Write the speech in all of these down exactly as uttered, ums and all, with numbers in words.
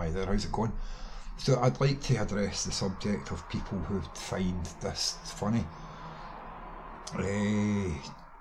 Hi there, how's it going? So I'd like to address the subject of people who find this funny. Uh,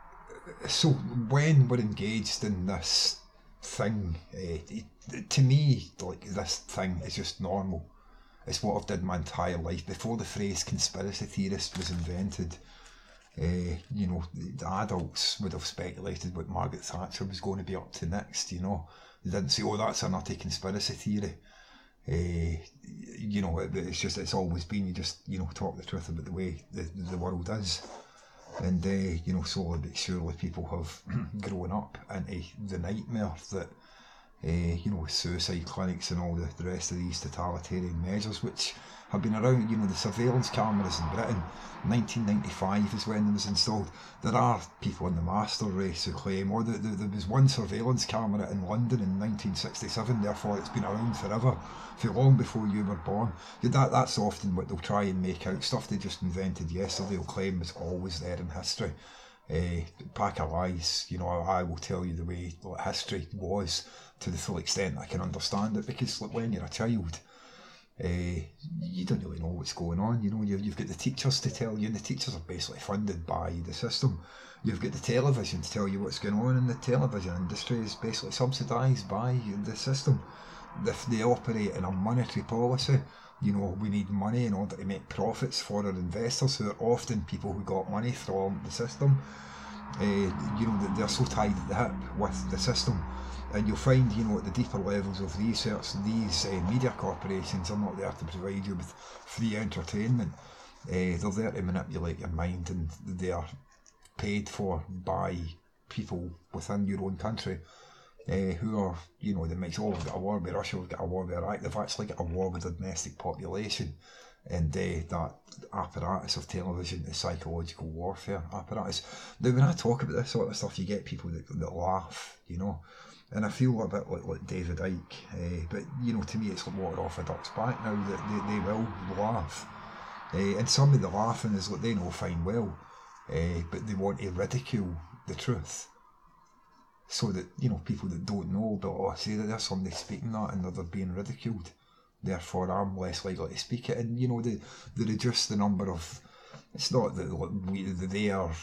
so when we're engaged in this thing, uh, to me, like this thing is just normal. It's what I've did my entire life. Before the phrase conspiracy theorist was invented, uh, you know, the adults would have speculated what Margaret Thatcher was going to be up to next, you know. They didn't say, oh, that's a nutty conspiracy theory. Uh, you know, it, it's just, it's always been, you just, you know, talk the truth about the way the, the world is. And, uh, you know, slowly but surely people have grown up into the nightmare that, uh, you know, suicide clinics and all the, the rest of these totalitarian measures, which have been around, you know, the surveillance cameras in Britain, nineteen ninety-five is when it was installed. There are people in the master race who claim, or the, the, there was one surveillance camera in London in nineteen sixty-seven, therefore it's been around forever, for long before you were born. That, that's often what they'll try and make out, stuff they just invented yesterday, they'll claim is always there in history. Uh, pack of lies, you know, I, I will tell you the way like, history was to the full extent I can understand it, because like, when you're a child, Uh, you don't really know what's going on. You know, you, you've got the teachers to tell you, and the teachers are basically funded by the system. You've got the television to tell you what's going on, and the television industry is basically subsidised by the system. If they operate in a monetary policy, you know, we need money in order to make profits for our investors, who are often people who got money from the system. Uh, you know, they're so tied at the hip with the system. And you'll find, you know, at the deeper levels of research, these uh, media corporations are not there to provide you with free entertainment. Uh, they're there to manipulate your mind, and they are paid for by people within your own country uh, who are, you know, they might say, oh, we've got a war with Russia, we've got a war with Iraq. They've actually got a war with the domestic population. And uh, that apparatus of television is psychological warfare apparatus. Now, when I talk about this sort of stuff, you get people that, that laugh, you know. And I feel a bit like, like David Icke, uh, but you know, to me it's like water off a duck's back now, that they, they will laugh. Uh, and some of the laughing is like they know fine well, uh, but they want to ridicule the truth. So that, you know, people that don't know, but oh, say that there's somebody speaking that and they're being ridiculed, therefore I'm less likely to speak it. And you know, they, they reduce the number of, it's not that we, they are,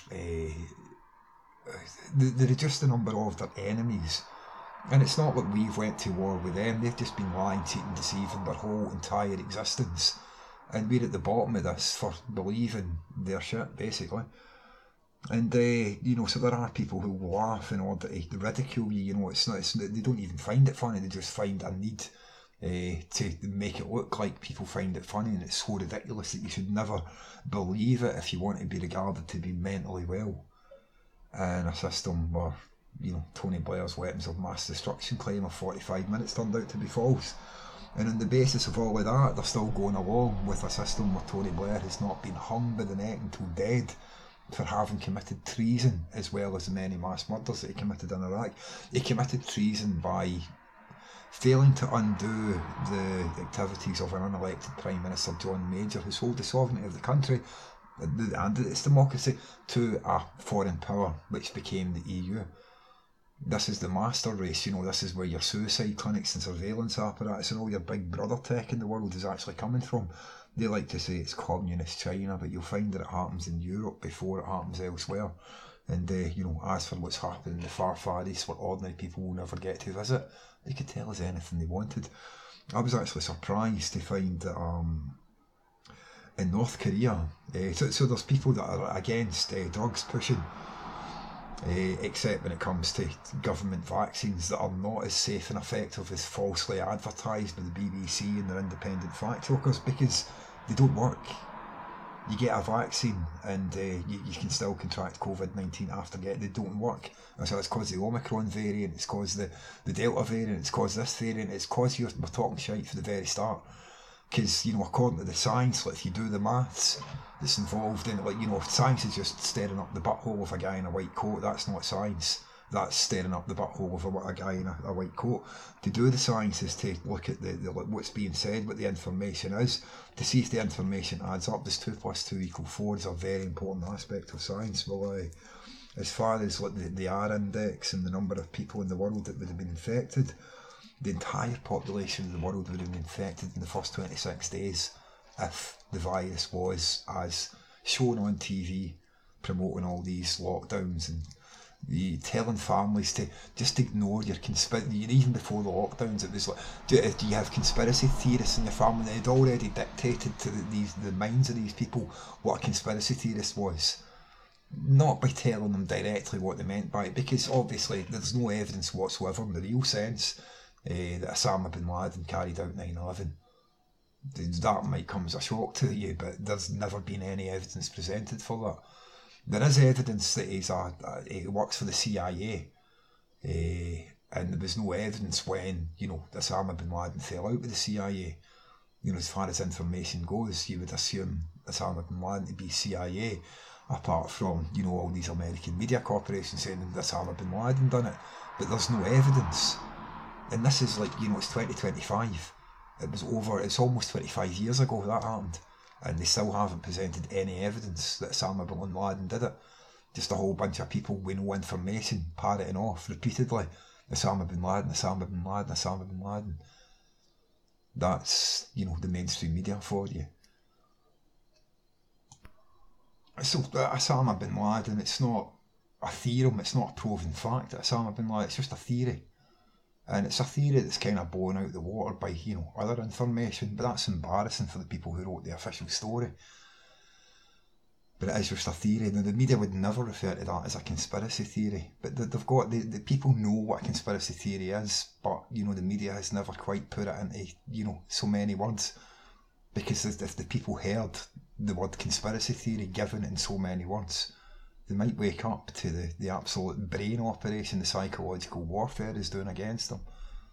uh, they, they reduce the number of their enemies. And it's not like we've went to war with them, they've just been lying, cheating, deceiving their whole entire existence. And we're at the bottom of this for believing their shit, basically. And, uh, you know, so there are people who laugh in order to ridicule you, you know, it's not, it's, they don't even find it funny, they just find a need uh, to make it look like people find it funny, and it's so ridiculous that you should never believe it if you want to be regarded to be mentally well. And a system where, you know, Tony Blair's weapons of mass destruction claim of forty-five minutes turned out to be false. And on the basis of all of that, they're still going along with a system where Tony Blair has not been hung by the neck until dead for having committed treason, as well as the many mass murders that he committed in Iraq. He committed treason by failing to undo the activities of an unelected Prime Minister, John Major, who sold the sovereignty of the country and its democracy to a foreign power, which became the E U. This is the master race, you know, this is where your suicide clinics and surveillance apparatus and all your big brother tech in the world is actually coming from. They like to say it's communist China, but you'll find that it happens in Europe before it happens elsewhere. And, uh, you know, as for what's happening in the far, far east, where ordinary people will never get to visit, they could tell us anything they wanted. I was actually surprised to find that um, in North Korea, uh, so, so there's people that are against uh, drugs pushing, Uh, except when it comes to government vaccines that are not as safe and effective as falsely advertised by the B B C and their independent fact checkers, because they don't work. You get a vaccine and uh, you, you can still contract COVID nineteen after getting it. They don't work. So it's caused the Omicron variant, it's caused the, the Delta variant, it's caused this variant, it's caused you're, we're talking shite from the very start. Because, you know, according to the science, like if you do the maths that's involved in it, like, you know, if science is just staring up the butthole of a guy in a white coat, that's not science. That's staring up the butthole of a, a guy in a, a white coat. To do the science is to look at the, the what's being said, what the information is, to see if the information adds up. Does two plus two equal four is a very important aspect of science. Well, uh, as far as like the, the R index and the number of people in the world that would have been infected, the entire population of the world would have been infected in the first twenty-six days if the virus was as shown on T V, promoting all these lockdowns and the telling families to just ignore your conspiracy. Even before the lockdowns, it was like, do, do you have conspiracy theorists in your family? They had already dictated to the, these the minds of these people what a conspiracy theorist was, not by telling them directly what they meant by it, because obviously there's no evidence whatsoever in the real sense uh, that Osama bin Laden carried out nine eleven. That might come as a shock to you, but there's never been any evidence presented for that. There is evidence that he's a, he works for the C I A, uh, and there was no evidence when, you know, Osama bin Laden fell out with the C I A. You know, as far as information goes, you would assume Osama bin Laden to be C I A, apart from, you know, all these American media corporations saying that Osama bin Laden done it. But there's no evidence. And this is like, you know, it's twenty twenty-five. It was over, it's almost twenty-five years ago that happened. And they still haven't presented any evidence that Osama bin Laden did it. Just a whole bunch of people with no information parroting off repeatedly, Osama bin Laden, Osama bin Laden, Osama bin Laden. That's, you know, the mainstream media for you. So uh, Osama bin Laden, it's not a theorem, it's not a proven fact that Osama bin Laden, it's just a theory. And it's a theory that's kind of blown out of the water by, you know, other information, but that's embarrassing for the people who wrote the official story. But it is just a theory. Now, the media would never refer to that as a conspiracy theory, but they've got, the, the people know what a conspiracy theory is, but, you know, the media has never quite put it into, you know, so many words, because if the people heard the word conspiracy theory given in so many words, they might wake up to the, the absolute brain operation the psychological warfare is doing against them.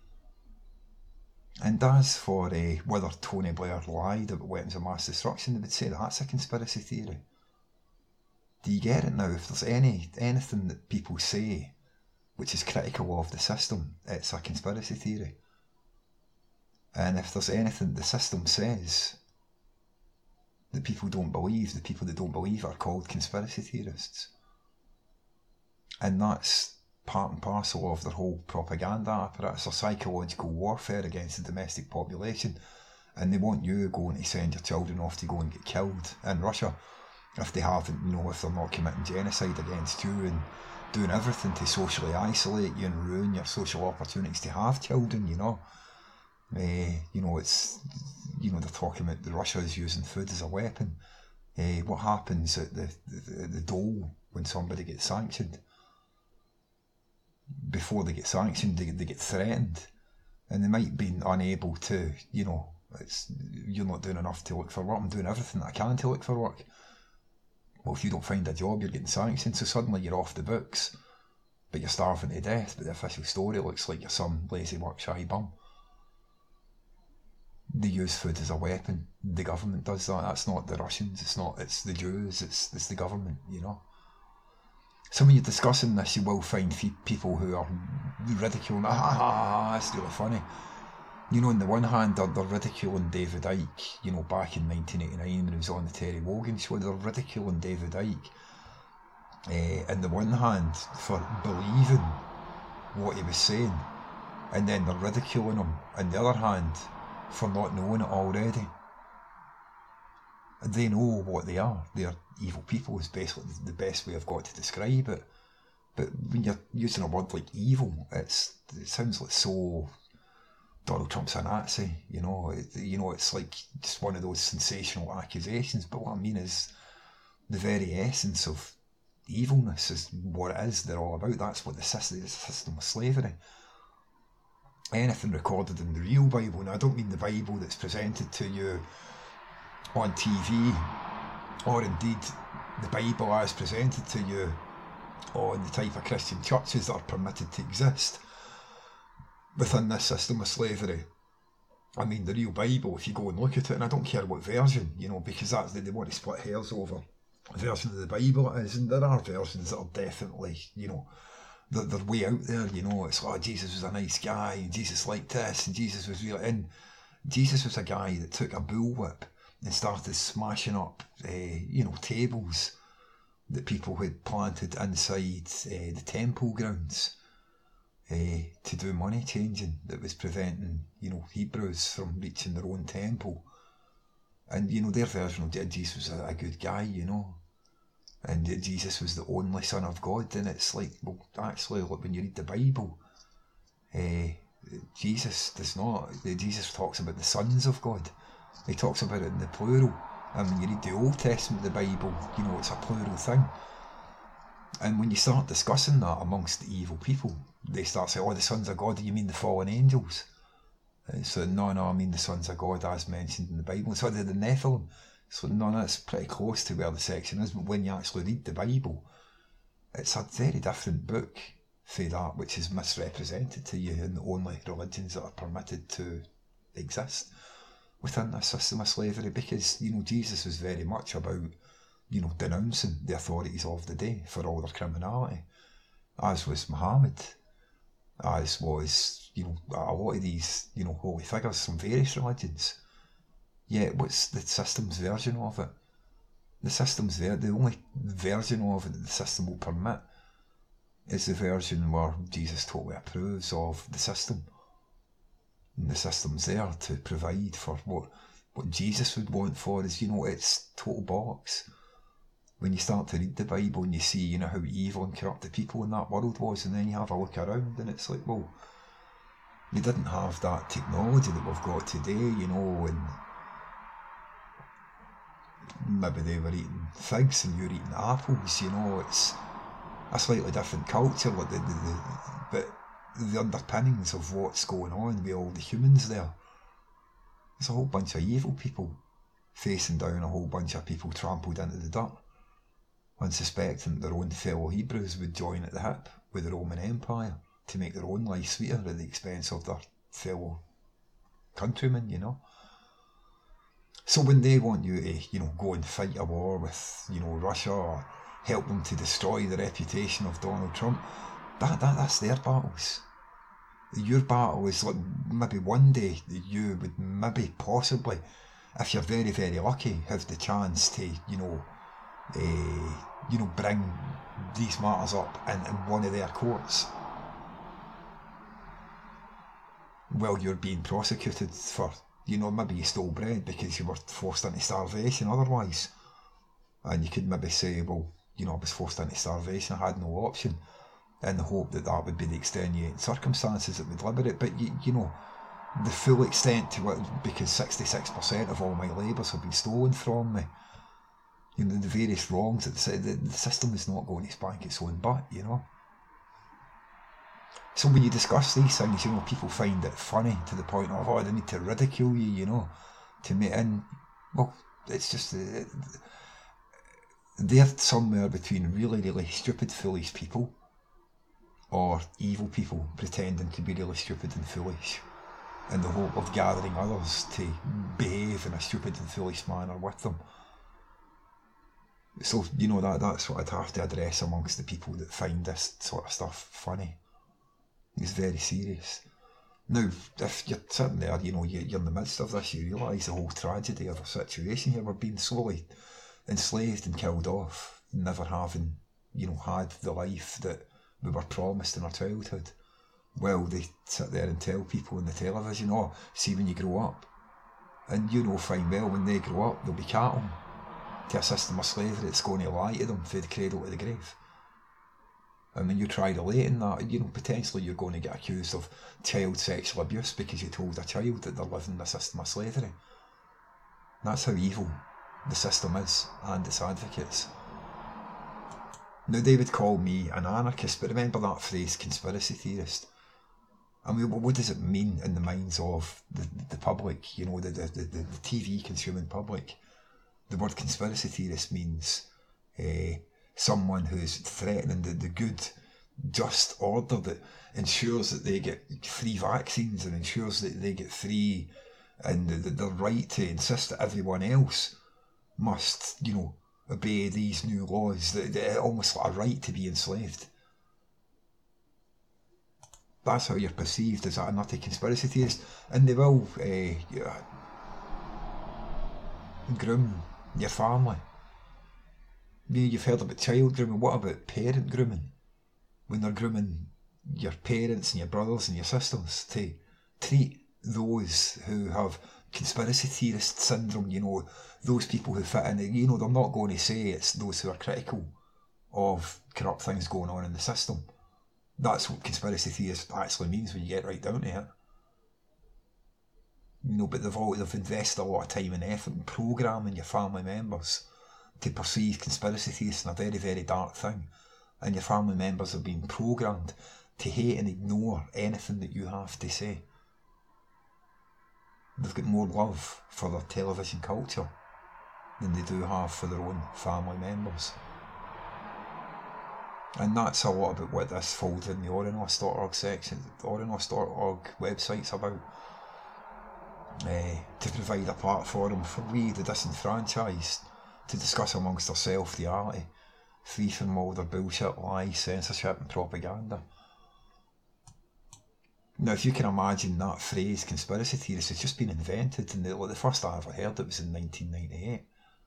And as for uh, whether Tony Blair lied about weapons of mass destruction, they would say that that's a conspiracy theory. Do you get it now? If there's any anything that people say which is critical of the system, it's a conspiracy theory. And if there's anything the system says that people don't believe, the people that don't believe are called conspiracy theorists. And that's part and parcel of their whole propaganda apparatus or psychological warfare against the domestic population. And they want you going to send your children off to go and get killed in Russia if they haven't, you know, if they're not committing genocide against you and doing everything to socially isolate you and ruin your social opportunities to have children, you know. Uh, you know, it's, you know, they're talking about the Russia is using food as a weapon. Uh, what happens at the, the, the dole when somebody gets sanctioned? Before they get sanctioned, they, they get threatened. And they might be unable to, you know, it's, you're not doing enough to look for work. I'm doing everything that I can to look for work. Well, if you don't find a job, you're getting sanctioned, so suddenly you're off the books. But you're starving to death, but the official story looks like you're some lazy work shy bum. They use food as a weapon. The government does that. That's not the Russians. It's not. It's the Jews. It's it's the government. You know. So when you're discussing this, you will find people who are ridiculing. Ah, ha, ha, ha, that's really funny. You know, on the one hand, they're, they're ridiculing David Icke. You know, back in nineteen eighty-nine when he was on the Terry Wogan show, they're ridiculing David Icke. Uh, on the one hand, for believing what he was saying, and then they're ridiculing him. On the other hand, for not knowing it already. They know what they are. They're evil people is basically the best way I've got to describe it. But when you're using a word like evil, it's it sounds like so Donald Trump's a Nazi, you know. It, you know, it's like just one of those sensational accusations. But what I mean is the very essence of evilness is what it is. They're all about. That's what the system, the system of slavery. Anything recorded in the real Bible, and I don't mean the Bible that's presented to you on T V, or indeed the Bible as presented to you on the type of Christian churches that are permitted to exist within this system of slavery. I mean the real Bible, if you go and look at it, and I don't care what version, you know, because that's they, they want to split hairs over the version of the Bible it is, and there are versions that are definitely, you know, they're, they're way out there, you know. It's like, oh, Jesus was a nice guy, and Jesus liked this, and Jesus was really in. Jesus was a guy that took a bullwhip and started smashing up, uh, you know, tables that people had planted inside uh, the temple grounds. uh, to do money changing that was preventing, you know, Hebrews from reaching their own temple. And, you know, their version of Jesus was a, a good guy, you know, and Jesus was the only Son of God. And it's like, well, actually, look, when you read the Bible, uh, Jesus does not, Jesus talks about the sons of God. He talks about it in the plural. And when you read the Old Testament, the Bible, you know, it's a plural thing. And when you start discussing that amongst the evil people, they start saying, oh, the sons of God, you mean the fallen angels? And so, no, no, I mean the sons of God as mentioned in the Bible. So did the Nephilim. So, no, that's pretty close to where the section is. But when you actually read the Bible, it's a very different book for that, which is misrepresented to you in the only religions that are permitted to exist within this system of slavery. Because, you know, Jesus was very much about, you know, denouncing the authorities of the day for all their criminality, as was Muhammad, as was, you know, a lot of these, you know, holy figures from various religions. Yet, what's the system's version of it? The system's ver- the only version of it that the system will permit is the version where Jesus totally approves of the system. And the system's there to provide for what, what Jesus would want for is, you know, it's total bollocks. When you start to read the Bible and you see, you know, how evil and corrupt the people in that world was, and then you have a look around and it's like, well, you didn't have that technology that we've got today, you know, and maybe they were eating figs and you're eating apples, you know, it's a slightly different culture, but the, the, the, but the underpinnings of what's going on with all the humans there, there's a whole bunch of evil people facing down a whole bunch of people trampled into the dirt, unsuspecting that their own fellow Hebrews would join at the hip with the Roman Empire to make their own life sweeter at the expense of their fellow countrymen, you know. So when they want you to, you know, go and fight a war with, you know, Russia or help them to destroy the reputation of Donald Trump, that, that that's their battles. Your battle is like maybe one day you would maybe possibly, if you're very, very lucky, have the chance to, you know, uh, you know, bring these matters up in, in one of their courts while you're being prosecuted for, you know, maybe you stole bread because you were forced into starvation otherwise. And you could maybe say, well, you know, I was forced into starvation, I had no option, in the hope that that would be the extenuating circumstances that would liberate. But, you, you know, the full extent to it, because sixty-six percent of all my labours have been stolen from me. You know, the various wrongs that the, the, the system is not going to spank its own butt, you know. So when you discuss these things, you know, people find it funny to the point of, oh, they need to ridicule you, you know, to make in, well, it's just, uh, they're somewhere between really, really stupid, foolish people or evil people pretending to be really stupid and foolish in the hope of gathering others to behave in a stupid and foolish manner with them. So, you know, that that's what I'd have to address amongst the people that find this sort of stuff funny. It's very serious. Now, if you're sitting there, you know, you're in the midst of this, you realise the whole tragedy of the situation here. We're being slowly enslaved and killed off, never having, you know, had the life that we were promised in our childhood. Well, they sit there and tell people on the television, oh, see when you grow up. And you know fine well, when they grow up, they'll be cattle to a system of slavery that's going to lie to them from the cradle to the grave. And when you try relating that, you know, potentially you're going to get accused of child sexual abuse because you told a child that they're living in a system of slavery. That's how evil the system is and its advocates. Now, they would call me an anarchist, but remember that phrase, conspiracy theorist. I mean, what does it mean in the minds of the, the public, you know, the, the, the, the T V consuming public? The word conspiracy theorist means uh, someone who's threatening the, the good, just order that ensures that they get free vaccines and ensures that they get free, and the, the, the right to insist that everyone else must, you know, obey these new laws, that, that almost like a right to be enslaved. That's how you're perceived as a nutty conspiracy theorist, and they will uh, yeah, groom your family. You know, you've heard about child grooming. What about parent grooming? When they're grooming your parents and your brothers and your sisters, to treat those who have conspiracy theorist syndrome, you know, those people who fit in, you know, they're not going to say it's those who are critical of corrupt things going on in the system. That's what conspiracy theorist actually means when you get right down to it. You know, but they've all, they've invested a lot of time and effort in programming your family members to perceive conspiracy theorists in a very, very dark thing. And your family members have been programmed to hate and ignore anything that you have to say. They've got more love for their television culture than they do have for their own family members. And that's a lot about what this folds in the Oranost dot org section, the Oranost dot org website's about. Uh, to provide a platform for we, the disenfranchised, to discuss amongst ourselves reality, free from all the bullshit, lies, censorship and propaganda. Now, if you can imagine that phrase, conspiracy theorist, has just been invented, and the, well, the first I ever heard it was in nineteen ninety-eight.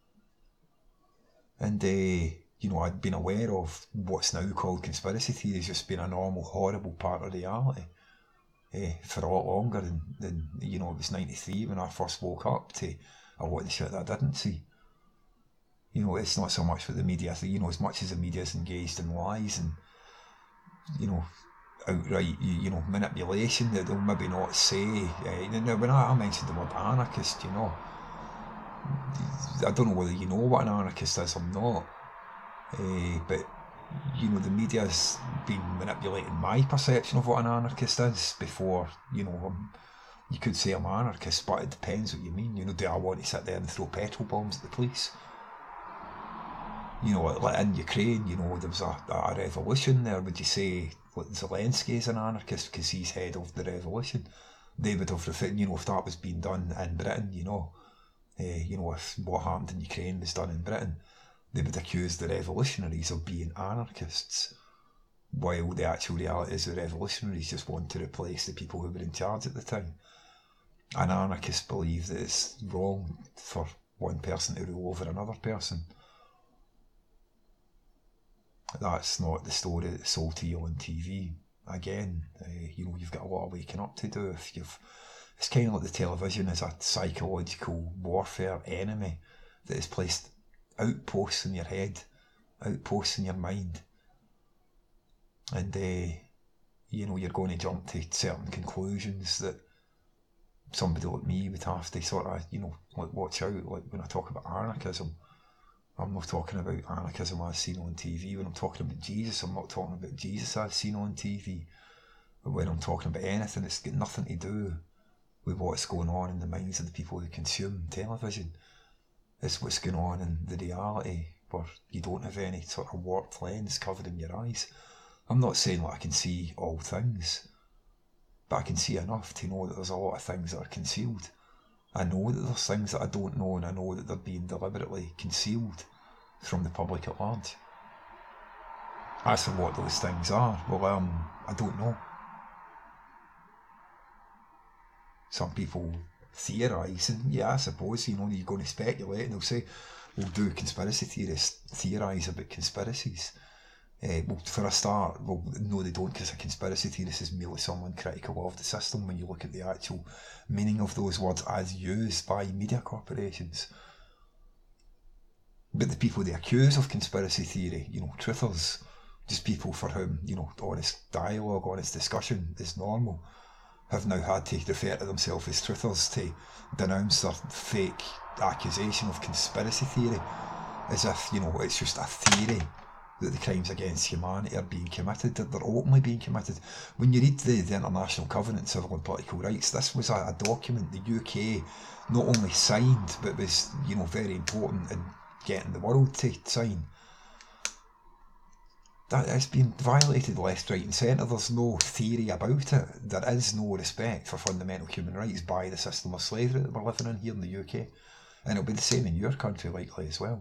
And, uh, you know, I'd been aware of what's now called conspiracy theories just being a normal, horrible part of reality uh, for a lot longer than, than, you know, it was ninety-three when I first woke up to a lot of the shit that I didn't see. You know, it's not so much what the media, you know, as much as the media is engaged in lies and, you know, outright, you, you know, manipulation that they'll maybe not say. Uh, now, when I, I mentioned the word anarchist, you know, I don't know whether you know what an anarchist is or not, uh, but, you know, the media's been manipulating my perception of what an anarchist is before, you know, um, you could say I'm an anarchist, but it depends what you mean. You know, do I want to sit there and throw petrol bombs at the police? You know, like in Ukraine, you know, there was a, a revolution there. Would you say like, Zelensky is an anarchist because he's head of the revolution? They would have, you know, if that was being done in Britain, you know, uh, you know, if what happened in Ukraine was done in Britain, they would accuse the revolutionaries of being anarchists, while the actual reality is the revolutionaries just want to replace the people who were in charge at the time. And anarchists believe that it's wrong for one person to rule over another person. That's not the story that's sold to you on T V. Again, uh, you know, you've got a lot of waking up to do. If you've, it's kind of like the television is a psychological warfare enemy that has placed outposts in your head, outposts in your mind, and uh, you know, you're going to jump to certain conclusions that somebody like me would have to sort of, you know, like watch out. Like when I talk about anarchism, I'm not talking about anarchism as seen on T V. When I'm talking about Jesus, I'm not talking about Jesus as seen on T V. But when I'm talking about anything, it's got nothing to do with what's going on in the minds of the people who consume television. It's what's going on in the reality where you don't have any sort of warped lens covering your eyes. I'm not saying that I can see all things, but I can see enough to know that there's a lot of things that are concealed. I know that there's things that I don't know, and I know that they're being deliberately concealed from the public at large. As for what those things are, well, um, I don't know. Some people theorise, and yeah, I suppose, you know, you're going to speculate, and they'll say, well, do conspiracy theorists theorise about conspiracies? Uh, well, for a start, well, no, they don't, because a conspiracy theorist is merely someone critical of the system when you look at the actual meaning of those words as used by media corporations. But the people they accuse of conspiracy theory, you know, truthers, just people for whom, you know, honest dialogue, honest discussion is normal, have now had to refer to themselves as truthers to denounce their fake accusation of conspiracy theory, as if, you know, it's just a theory that the crimes against humanity are being committed, that they're openly being committed. When you read the, the International Covenant on Civil and Political Rights, this was a, a document the U K not only signed, but was, you know, very important in getting the world to sign. That has been violated left, right and centre. There's no theory about it. There is no respect for fundamental human rights by the system of slavery that we're living in here in the U K. And it'll be the same in your country likely as well.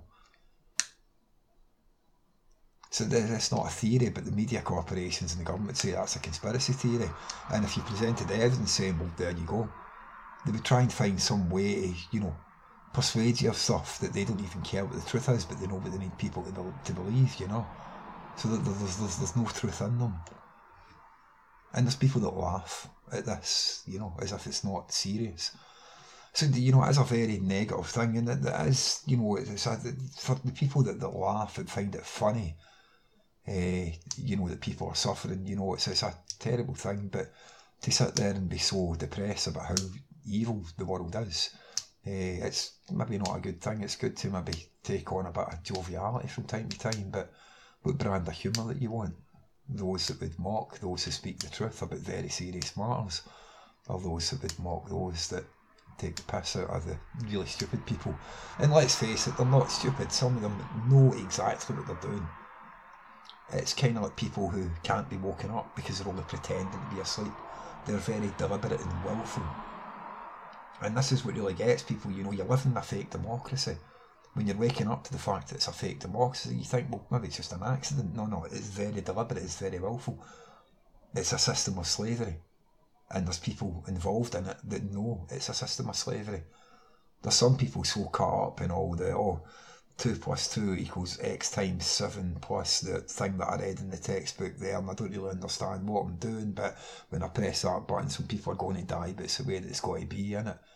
So it's not a theory, but the media corporations and the government say that's a conspiracy theory. And if you presented evidence saying, well, there you go, they would try and find some way to, you know, persuade you of stuff that they don't even care what the truth is, but they know what they need people to, be- to believe, you know. So that there's, there's, there's no truth in them. And there's people that laugh at this, you know, as if it's not serious. So, you know, it is a very negative thing, and it, it is, you know, it's a, for the people that, that laugh and find it funny, uh, you know, that people are suffering, you know, it's, it's a terrible thing, but to sit there and be so depressed about how evil the world is, uh, it's maybe not a good thing. It's good to maybe take on a bit of joviality from time to time, but what brand of humour that you want? Those that would mock those who speak the truth about very serious matters, or those that would mock those that take the piss out of the really stupid people. And let's face it, they're not stupid. Some of them know exactly what they're doing. It's kind of like people who can't be woken up because they're only pretending to be asleep. They're very deliberate and willful. And this is what really gets people, you know, you live in a fake democracy. When you're waking up to the fact that it's a fake democracy, you think, well, maybe it's just an accident. No, no, it's very deliberate, it's very willful. It's a system of slavery. And there's people involved in it that know it's a system of slavery. There's some people so caught up in all the, oh, two plus two equals X times seven plus the thing that I read in the textbook there, and I don't really understand what I'm doing, but when I press that button, some people are going to die, but it's the way that it's got to be, in it.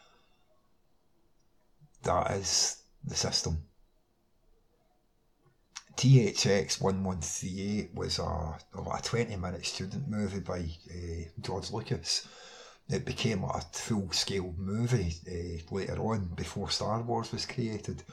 That is the system. T H X eleven thirty-eight was a, a twenty minute student movie by uh, George Lucas. It became a full scale movie uh, later on, before Star Wars was created.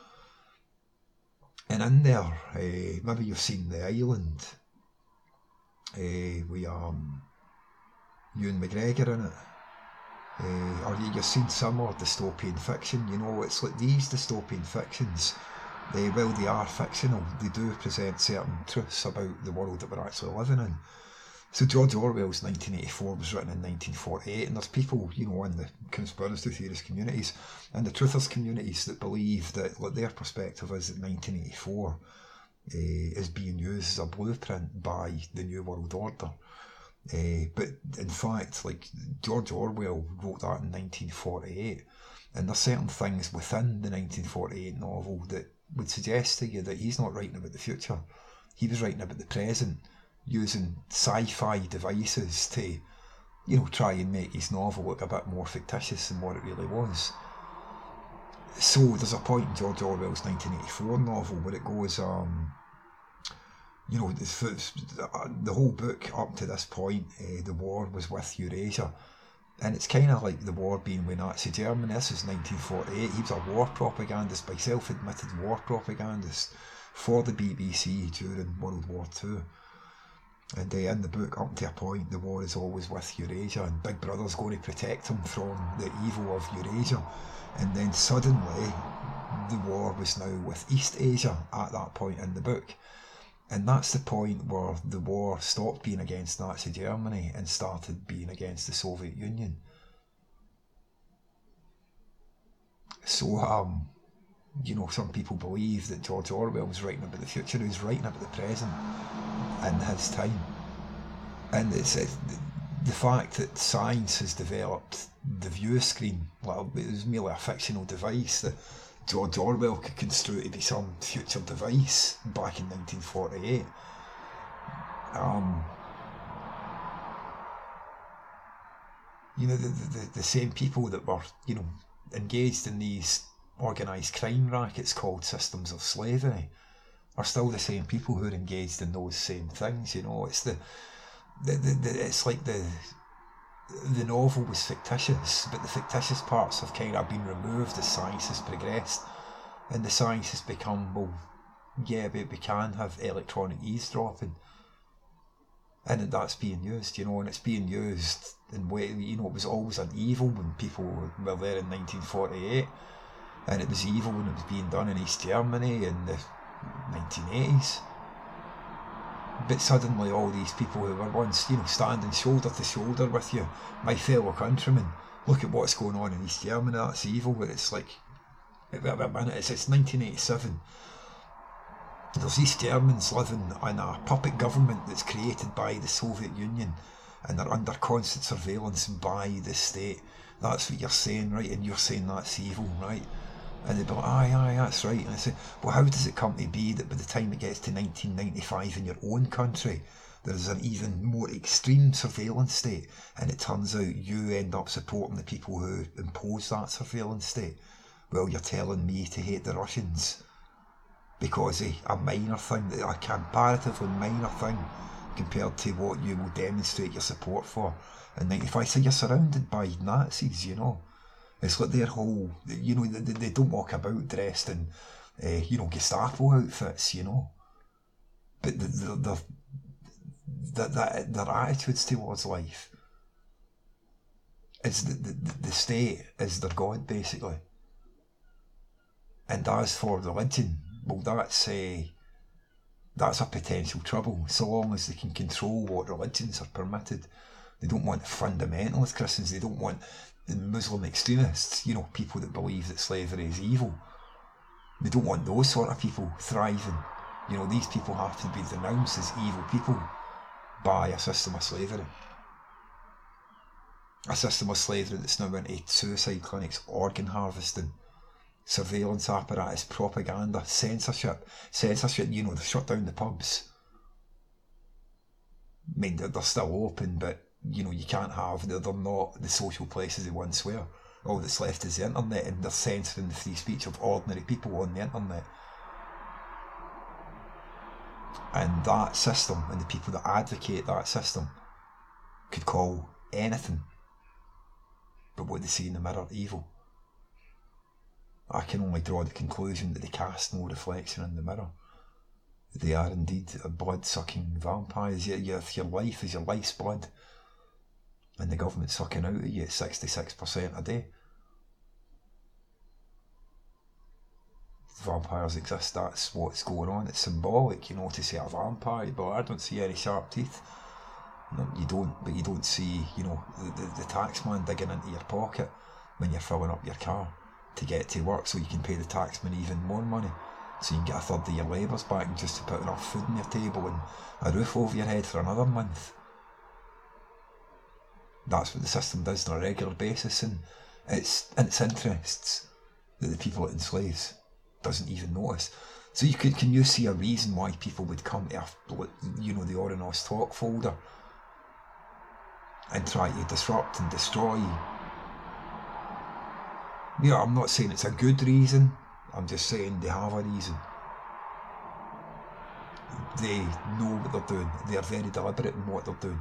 And in there, uh, maybe you've seen The Island, uh, with um, Ewan McGregor in it. Uh, or you've seen similar dystopian fiction, you know, it's like these dystopian fictions, they, well, they are fictional, they do present certain truths about the world that we're actually living in. So George Orwell's nineteen eighty-four was written in nineteen forty-eight, and there's people, you know, in the conspiracy theorist communities and the truthers communities that believe that what their perspective is that nineteen eighty-four uh, is being used as a blueprint by the New World Order. Uh, but in fact, like, George Orwell wrote that in nineteen forty-eight, and there's certain things within the nineteen forty-eight novel that would suggest to you that he's not writing about the future. He was writing about the present, using sci-fi devices to, you know, try and make his novel look a bit more fictitious than what it really was. So there's a point in George Orwell's nineteen eighty-four novel where it goes, um, you know, the, the whole book up to this point, uh, the war was with Eurasia. And it's kind of like the war being with Nazi Germany. This is nineteen forty-eight. He was a war propagandist, by self-admitted war propagandist, for the B B C during World War Two. And uh, in the book, up to a point, the war is always with Eurasia, and Big Brother's going to protect him from the evil of Eurasia. And then suddenly, the war was now with East Asia at that point in the book. And that's the point where the war stopped being against Nazi Germany and started being against the Soviet Union. So, um, you know, some people believe that George Orwell was writing about the future. He was writing about the present in his time. And it's, it's the fact that science has developed the view screen, well, it was merely a fictional device that George Orwell could construe to be some future device back in nineteen forty-eight. Um, you know, the, the, the same people that were, you know, engaged in these organised crime rackets called systems of slavery are still the same people who are engaged in those same things, you know. It's the, the, the, the it's like the the novel was fictitious, but the fictitious parts have kind of been removed as science has progressed, and the science has become, well, yeah, but we can have electronic eavesdropping, and that's being used, you know, and it's being used in way, you know, it was always an evil when people were there in nineteen forty-eight, and it was evil when it was being done in East Germany in the nineteen eighties. But suddenly all these people who were once, you know, standing shoulder to shoulder with you, my fellow countrymen, look at what's going on in East Germany, that's evil. But it's like, wait a minute, it's, it's nineteen eighty-seven. There's East Germans living in a puppet government that's created by the Soviet Union, and they're under constant surveillance by the state. That's what you're saying, right? And you're saying that's evil, right? And they'd be like, aye, aye, that's right. And I say, well, how does it come to be that by the time it gets to nineteen ninety-five in your own country, there's an even more extreme surveillance state, and it turns out you end up supporting the people who impose that surveillance state. Well, you're telling me to hate the Russians because of a minor thing, a comparatively minor thing, compared to what you will demonstrate your support for in ninety-five. So you're surrounded by Nazis, you know. It's like their whole, you know, they, they don't walk about dressed in, uh, you know, Gestapo outfits, you know. But the, the, the, the, the, their attitudes towards life is the, the, the state is their God, basically. And as for religion, well, that's a, that's a potential trouble, so long as they can control what religions are permitted. They don't want fundamentalist Christians, they don't want the Muslim extremists, you know, people that believe that slavery is evil. They don't want those sort of people thriving. You know, these people have to be denounced as evil people by a system of slavery. A system of slavery that's now into suicide clinics, organ harvesting, surveillance apparatus, propaganda, censorship. Censorship, you know, they've shut down the pubs. I mean, they're, they're still open, but, you know, you can't have, they're, they're not the social places they once were. All that's left is the internet, and they're censoring the free speech of ordinary people on the internet. And that system, and the people that advocate that system, could call anything but what they see in the mirror evil. I can only draw the conclusion that they cast no reflection in the mirror. They are indeed blood-sucking vampires. Your, your, your life is your life's blood, and the government's sucking out at you at sixty-six percent a day. Vampires exist, that's what's going on. It's symbolic, you know, to say a vampire, but I don't see any sharp teeth. No, you don't, but you don't see, you know, the, the, the taxman digging into your pocket when you're filling up your car to get to work, so you can pay the taxman even more money, so you can get a third of your labours back, and just to put enough food on your table and a roof over your head for another month. That's what the system does on a regular basis, and it's in its interests that the people it enslaves doesn't even notice. So you could, can you see a reason why people would come to, a, you know, the Oranos talk folder and try to disrupt and destroy? Yeah, I'm not saying it's a good reason, I'm just saying they have a reason. They know what they're doing, they are very deliberate in what they're doing.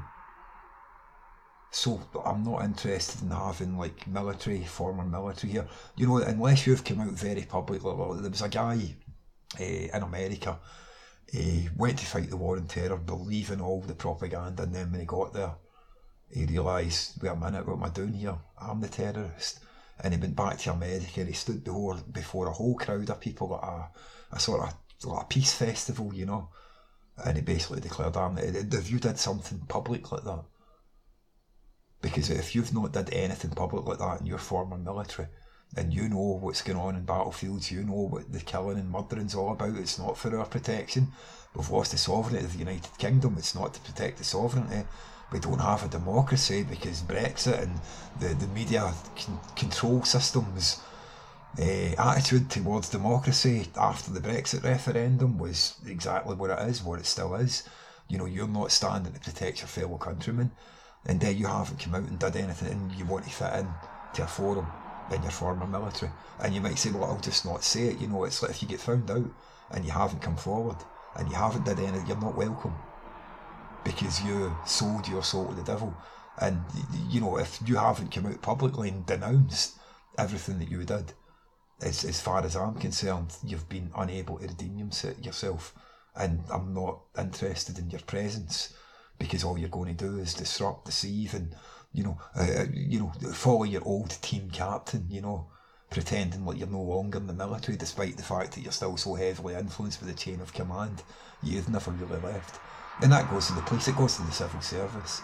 So I'm not interested in having like military, former military here. You know, unless you've come out very publicly. There was a guy uh, in America, he went to fight the war on terror, believing all the propaganda, and then when he got there, he realised, wait a minute, what am I doing here? I'm the terrorist. And he went back to America, and he stood before, before a whole crowd of people at a, a sort of like a peace festival, you know, and he basically declared, I'm, if you did something public like that, because if you've not did anything public like that in your former military, and you know what's going on in battlefields, you know what the killing and murdering's all about, it's not for our protection. We've lost the sovereignty of the United Kingdom, it's not to protect the sovereignty. We don't have a democracy because Brexit and the, the media con- control systems uh, attitude towards democracy after the Brexit referendum was exactly what it is, what it still is. You know, you're not standing to protect your fellow countrymen, and then you haven't come out and did anything, and you want to fit in to a forum in your former military. And you might say, well, I'll just not say it. You know, it's like if you get found out and you haven't come forward and you haven't did anything, you're not welcome, because you sold your soul to the devil. And, you know, if you haven't come out publicly and denounced everything that you did, as, as far as I'm concerned, you've been unable to redeem yourself. And I'm not interested in your presence, because all you're going to do is disrupt, deceive, and, you know, uh, you know, follow your old team captain, you know, pretending like you're no longer in the military, despite the fact that you're still so heavily influenced by the chain of command. You've never really left. And that goes to the police, it goes to the civil service.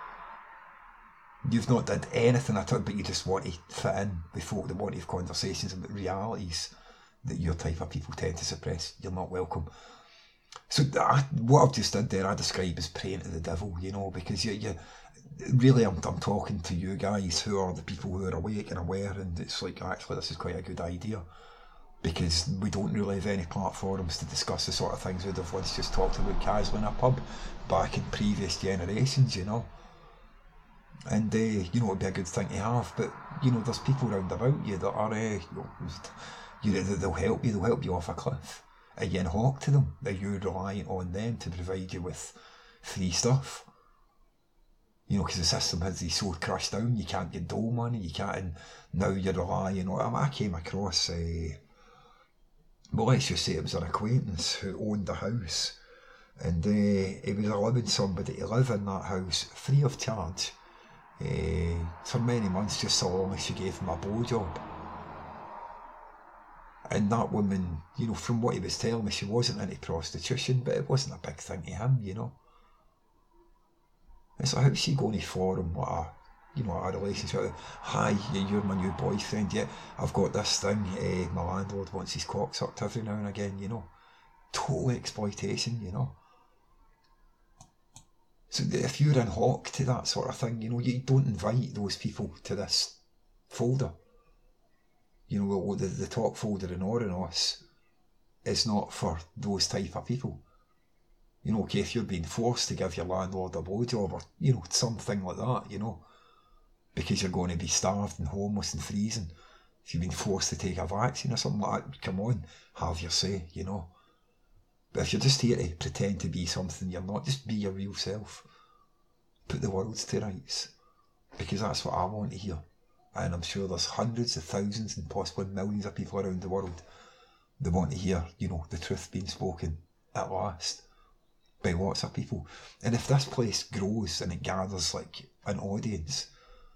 You've not did anything at all, but you just want to fit in with folk that want to have conversations about realities that your type of people tend to suppress. You're not welcome. So I, what I've just did there, I describe as praying to the devil, you know, because you, you really, I'm, I'm talking to you guys who are the people who are awake and aware, and it's like, actually, this is quite a good idea. because we don't really have any platforms to discuss the sort of things we'd have once just talked about casually in a pub back in previous generations, you know. And, uh, you know, it'd be a good thing to have, but, you know, there's people round about you that are, uh, you know, you know, they'll help you, they'll help you off a cliff. And you talk to them, that you're relying on them to provide you with free stuff. You know, because the system has you so crushed down, you can't get dole money, you can't, and now you're relying on, I, mean, I came across, uh, well, let's just say it was an acquaintance who owned a house, and uh, he was allowing somebody to live in that house free of charge uh, for many months, just so long as she gave him a blowjob. And that woman, you know, from what he was telling me, she wasn't into prostitution, but it wasn't a big thing to him, you know. And so how's she going to form what a, you know, a relationship? Hi, you're my new boyfriend. Yeah, I've got this thing. Uh, my landlord wants his cock sucked every now and again, you know. Total exploitation, you know. So if you're in hock to that sort of thing, you know, you don't invite those people to this folder. You know, the, the top folder in Oranos is not for those type of people. You know, okay, if you're being forced to give your landlord a blowjob or, you know, something like that, you know, because you're going to be starved and homeless and freezing. If you've been forced to take a vaccine or something like that, come on, have your say, you know. But if you're just here to pretend to be something you're not, just be your real self. Put the world to rights. Because that's what I want to hear. And I'm sure there's hundreds of thousands and possibly millions of people around the world that want to hear, you know, the truth being spoken at last by lots of people. And if this place grows and it gathers like an audience,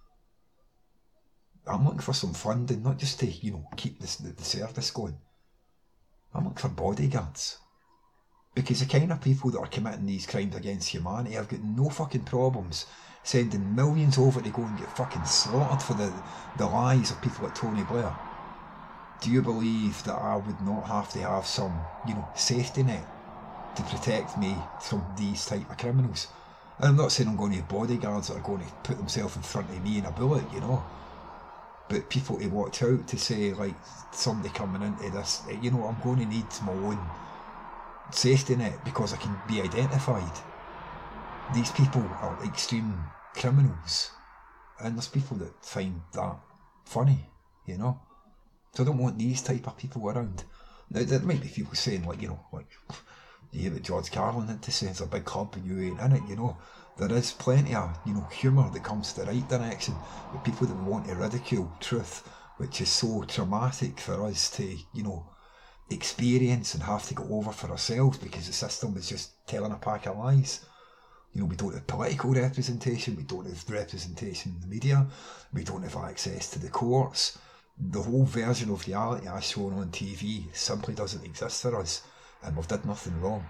I'm looking for some funding, not just to, you know, keep this, the, the service going. I'm looking for bodyguards. Because the kind of people that are committing these crimes against humanity have got no fucking problems sending millions over to go and get fucking slaughtered for the, the lies of people like Tony Blair. Do you believe that I would not have to have some, you know, safety net to protect me from these type of criminals? And I'm not saying I'm going to have bodyguards that are going to put themselves in front of me in a bullet, you know. But people to watch out to say, like, somebody coming into this, you know, I'm going to need my own safety net because I can be identified. These people are extreme criminals, and there's people that find that funny, you know. So I don't want these type of people around. Now there might be people saying, like, you know, like, you hear what George Carlin had to say, it's a big club and you ain't in it, you know. There is plenty of, you know, humour that comes to the right direction, with people that want to ridicule truth, which is so traumatic for us to, you know, experience and have to go over for ourselves because the system is just telling a pack of lies. You know, we don't have political representation, we don't have representation in the media, we don't have access to the courts. The whole version of reality as shown on T V simply doesn't exist for us, and we've done nothing wrong.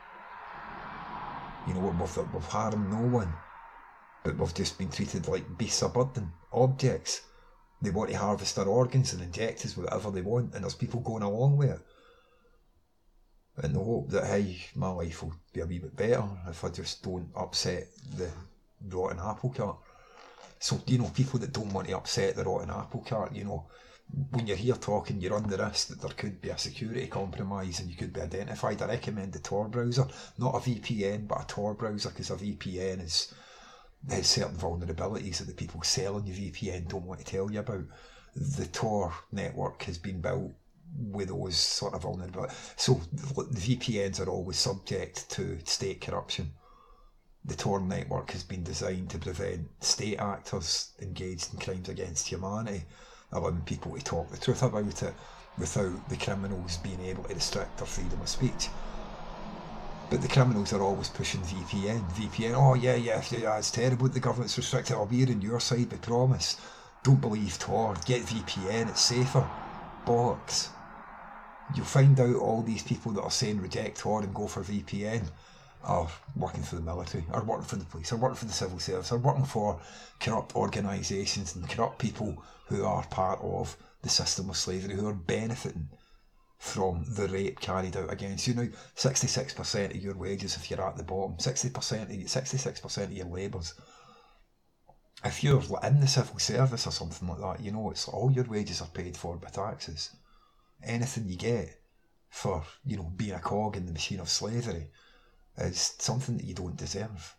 You know, we've, we've harmed no one, but we've just been treated like beasts of burden, objects. They want to harvest our organs and inject us with whatever they want, and there's people going along with it. And the hope that, hey, my life will be a wee bit better if I just don't upset the rotten apple cart. So, you know, people that don't want to upset the rotten apple cart, you know, when you're here talking, you're on the risk that there could be a security compromise and you could be identified. I recommend the Tor browser, not a V P N, but a Tor browser, because a V P N is, has certain vulnerabilities that the people selling your V P N don't want to tell you about. The Tor network has been built with those sort of vulnerabilities. So the V P Ns are always subject to state corruption. The Tor network has been designed to prevent state actors engaged in crimes against humanity, allowing people to talk the truth about it without the criminals being able to restrict their freedom of speech. But the criminals are always pushing V P N. V P N, oh yeah, yeah, yeah, it's terrible the government's restricted. I'll be on your side, we promise. Don't believe Tor, get V P N, it's safer. Bollocks. You'll find out all these people that are saying reject Tor and go for V P N are working for the military, are working for the police, are working for the civil service, are working for corrupt organisations and corrupt people who are part of the system of slavery, who are benefiting from the rape carried out against you. Now, sixty-six percent of your wages, if you're at the bottom, sixty percent of, sixty-six percent of your labours, if you're in the civil service or something like that, you know, it's all your wages are paid for by taxes. anything you get for, you know, being a cog in the machine of slavery is something that you don't deserve.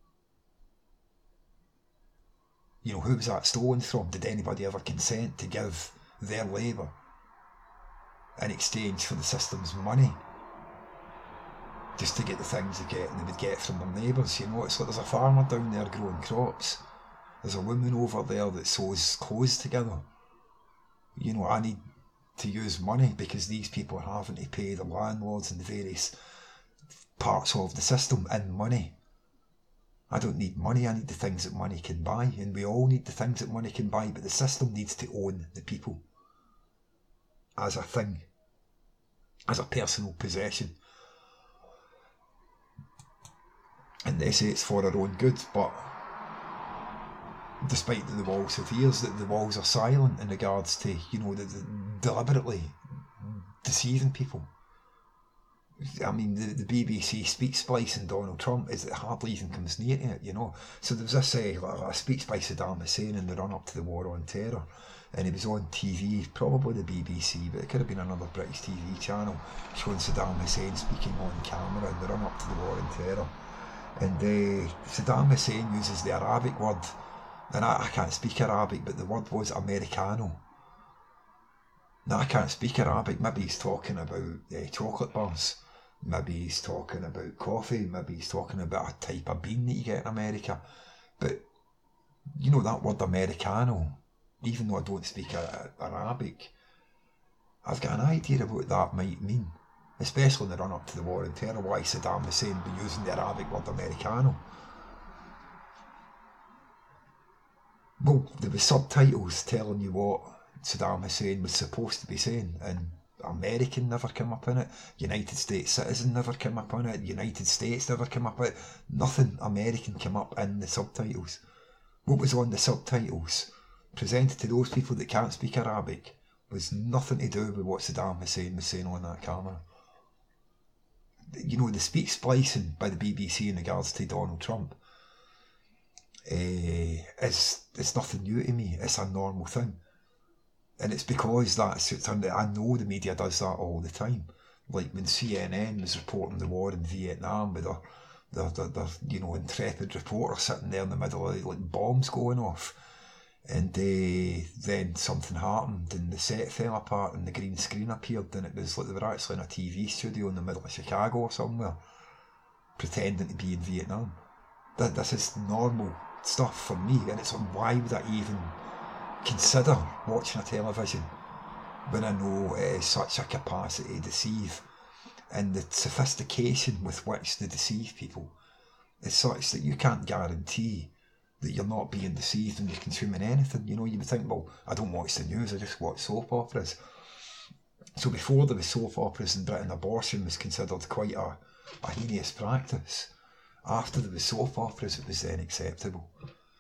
You know, who was that stolen from? Did anybody ever consent to give their labour in exchange for the system's money? Just to get the things they get and they would get from their neighbours. You know, it's like there's a farmer down there growing crops. There's a woman over there that sews clothes together. You know, I need to use money because these people are having to pay the landlords and the various parts of the system in money. I don't need money, I need the things that money can buy, and we all need the things that money can buy, but the system needs to own the people as a thing, as a personal possession. And they say it's for our own good, but despite that the walls have ears, that the walls are silent in regards to, you know, the, the deliberately deceiving people. I mean, the, the B B C speech splice in Donald Trump is that hardly even comes near to it, you know. So there was this uh, like a speech by Saddam Hussein in the run-up to the war on terror, and he was on T V, probably the B B C, but it could have been another British T V channel, showing Saddam Hussein speaking on camera in the run-up to the war on terror. And uh, Saddam Hussein uses the Arabic word, and I, I can't speak Arabic, but the word was Americano. Now, I can't speak Arabic, maybe he's talking about uh, chocolate bars. Maybe he's talking about coffee, maybe he's talking about a type of bean that you get in America. But, you know, that word Americano, even though I don't speak a, a Arabic, I've got an idea of what that might mean, especially in the run-up to the war on terror, why Saddam Hussein would be using the Arabic word Americano. Well, there were subtitles telling you what Saddam Hussein was supposed to be saying, and American never came up in it, United States citizen never came up in it, United States never came up in it, nothing American came up in the subtitles. What was on the subtitles, presented to those people that can't speak Arabic, was nothing to do with what Saddam Hussein was saying on that camera. You know, the speech splicing by the B B C in regards to Donald Trump uh, is it's nothing new to me, it's a normal thing. And it's because that's, I know the media does that all the time. Like when C N N was reporting the war in Vietnam with their, their, their, their you know, intrepid reporter sitting there in the middle of like bombs going off. And uh, then something happened and the set fell apart and the green screen appeared, and it was like they were actually in a T V studio in the middle of Chicago or somewhere, pretending to be in Vietnam. That This is normal stuff for me, and it's like, why would I even consider watching a television when I know it is such a capacity to deceive, and the sophistication with which they deceive people is such that you can't guarantee that you're not being deceived when you're consuming anything. You know, you would think, well, I don't watch the news, I just watch soap operas. So before there was soap operas in Britain, abortion was considered quite a, a heinous practice. After there was soap operas, it was then acceptable.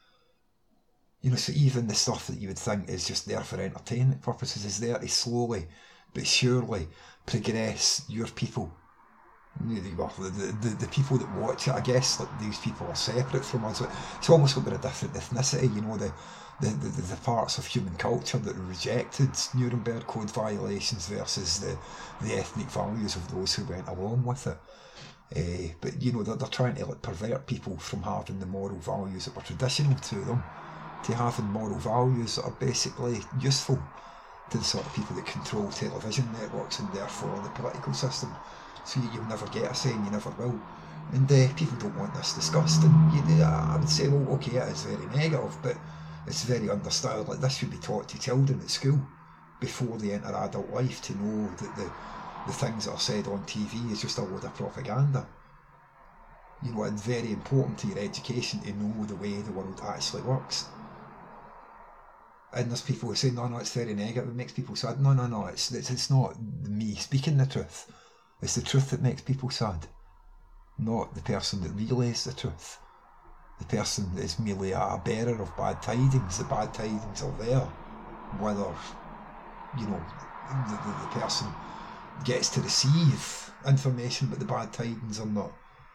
You know, so even the stuff that you would think is just there for entertainment purposes is there to slowly but surely progress your people. The, the, the, the people that watch it, I guess, like these people are separate from us. It's almost like we're a different ethnicity, you know, the, the, the, the parts of human culture that rejected Nuremberg Code violations versus the, the ethnic values of those who went along with it. Uh, but, you know, they're, they're trying to like pervert people from having the moral values that were traditional to them to having moral values that are basically useful to the sort of people that control television networks and therefore the political system. So you, you'll never get a say, and you never will. And uh, people don't want this discussed. And you, uh, I would say, well, okay, it is very negative, but it's very understood. Like, this should be taught to children at school before they enter adult life, to know that the, the things that are said on T V is just a load of propaganda. You know, and very important to your education to know the way the world actually works. And there's people who say, no, no, it's very negative, it makes people sad. No, no, no, it's, it's, it's not me speaking the truth. It's the truth that makes people sad, not the person that relays the truth. The person that is merely a bearer of bad tidings. The bad tidings are there, whether, you know, the, the, the person gets to receive information, but the bad tidings are not.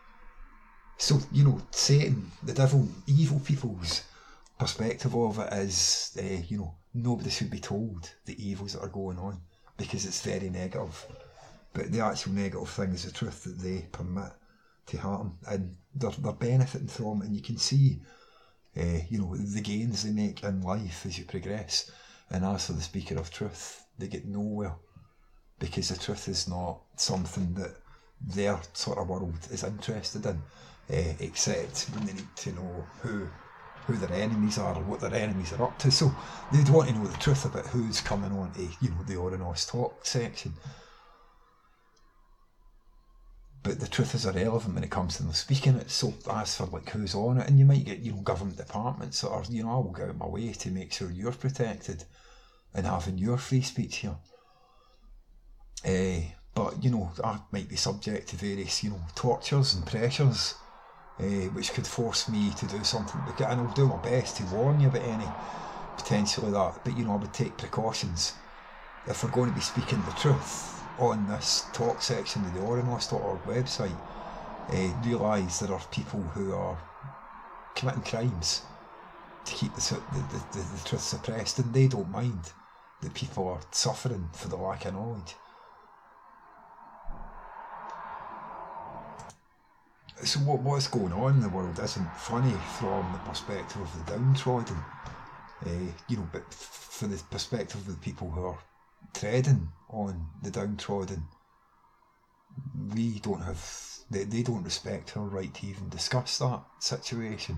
So, you know, Satan, the devil, evil people's perspective of it is, uh, you know, nobody should be told the evils that are going on. because it's very negative. But the actual negative thing is the truth that they permit to happen, and they're, they're benefiting from it, and you can see uh, you know, the gains they make in life as you progress. And as for the speaker of truth, they get nowhere, because the truth is not something that their sort of world is interested in, uh, except when they need to know who who their enemies are or what their enemies are up to. So they'd want to know the truth about who's coming on to, you know, the Oranos Talk section. But the truth is irrelevant when it comes to them speaking it. So as for like who's on it, and you might get, you know, government departments that are, you know, I will go out of my way to make sure you're protected and having your free speech here. Uh, but, you know, I might be subject to various, you know, tortures and pressures, uh, which could force me to do something. And I'll do my best to warn you about any potentially that. But, you know, I would take precautions. If we're going to be speaking the truth on this talk section of the Oranos dot org website, uh, realise there are people who are committing crimes to keep the, the, the, the truth suppressed, and they don't mind that people are suffering for the lack of knowledge. So what what's going on in the world isn't funny from the perspective of the downtrodden, uh, you know, but f- for the perspective of the people who are treading on the downtrodden, we don't have, they, they don't respect our right to even discuss that situation.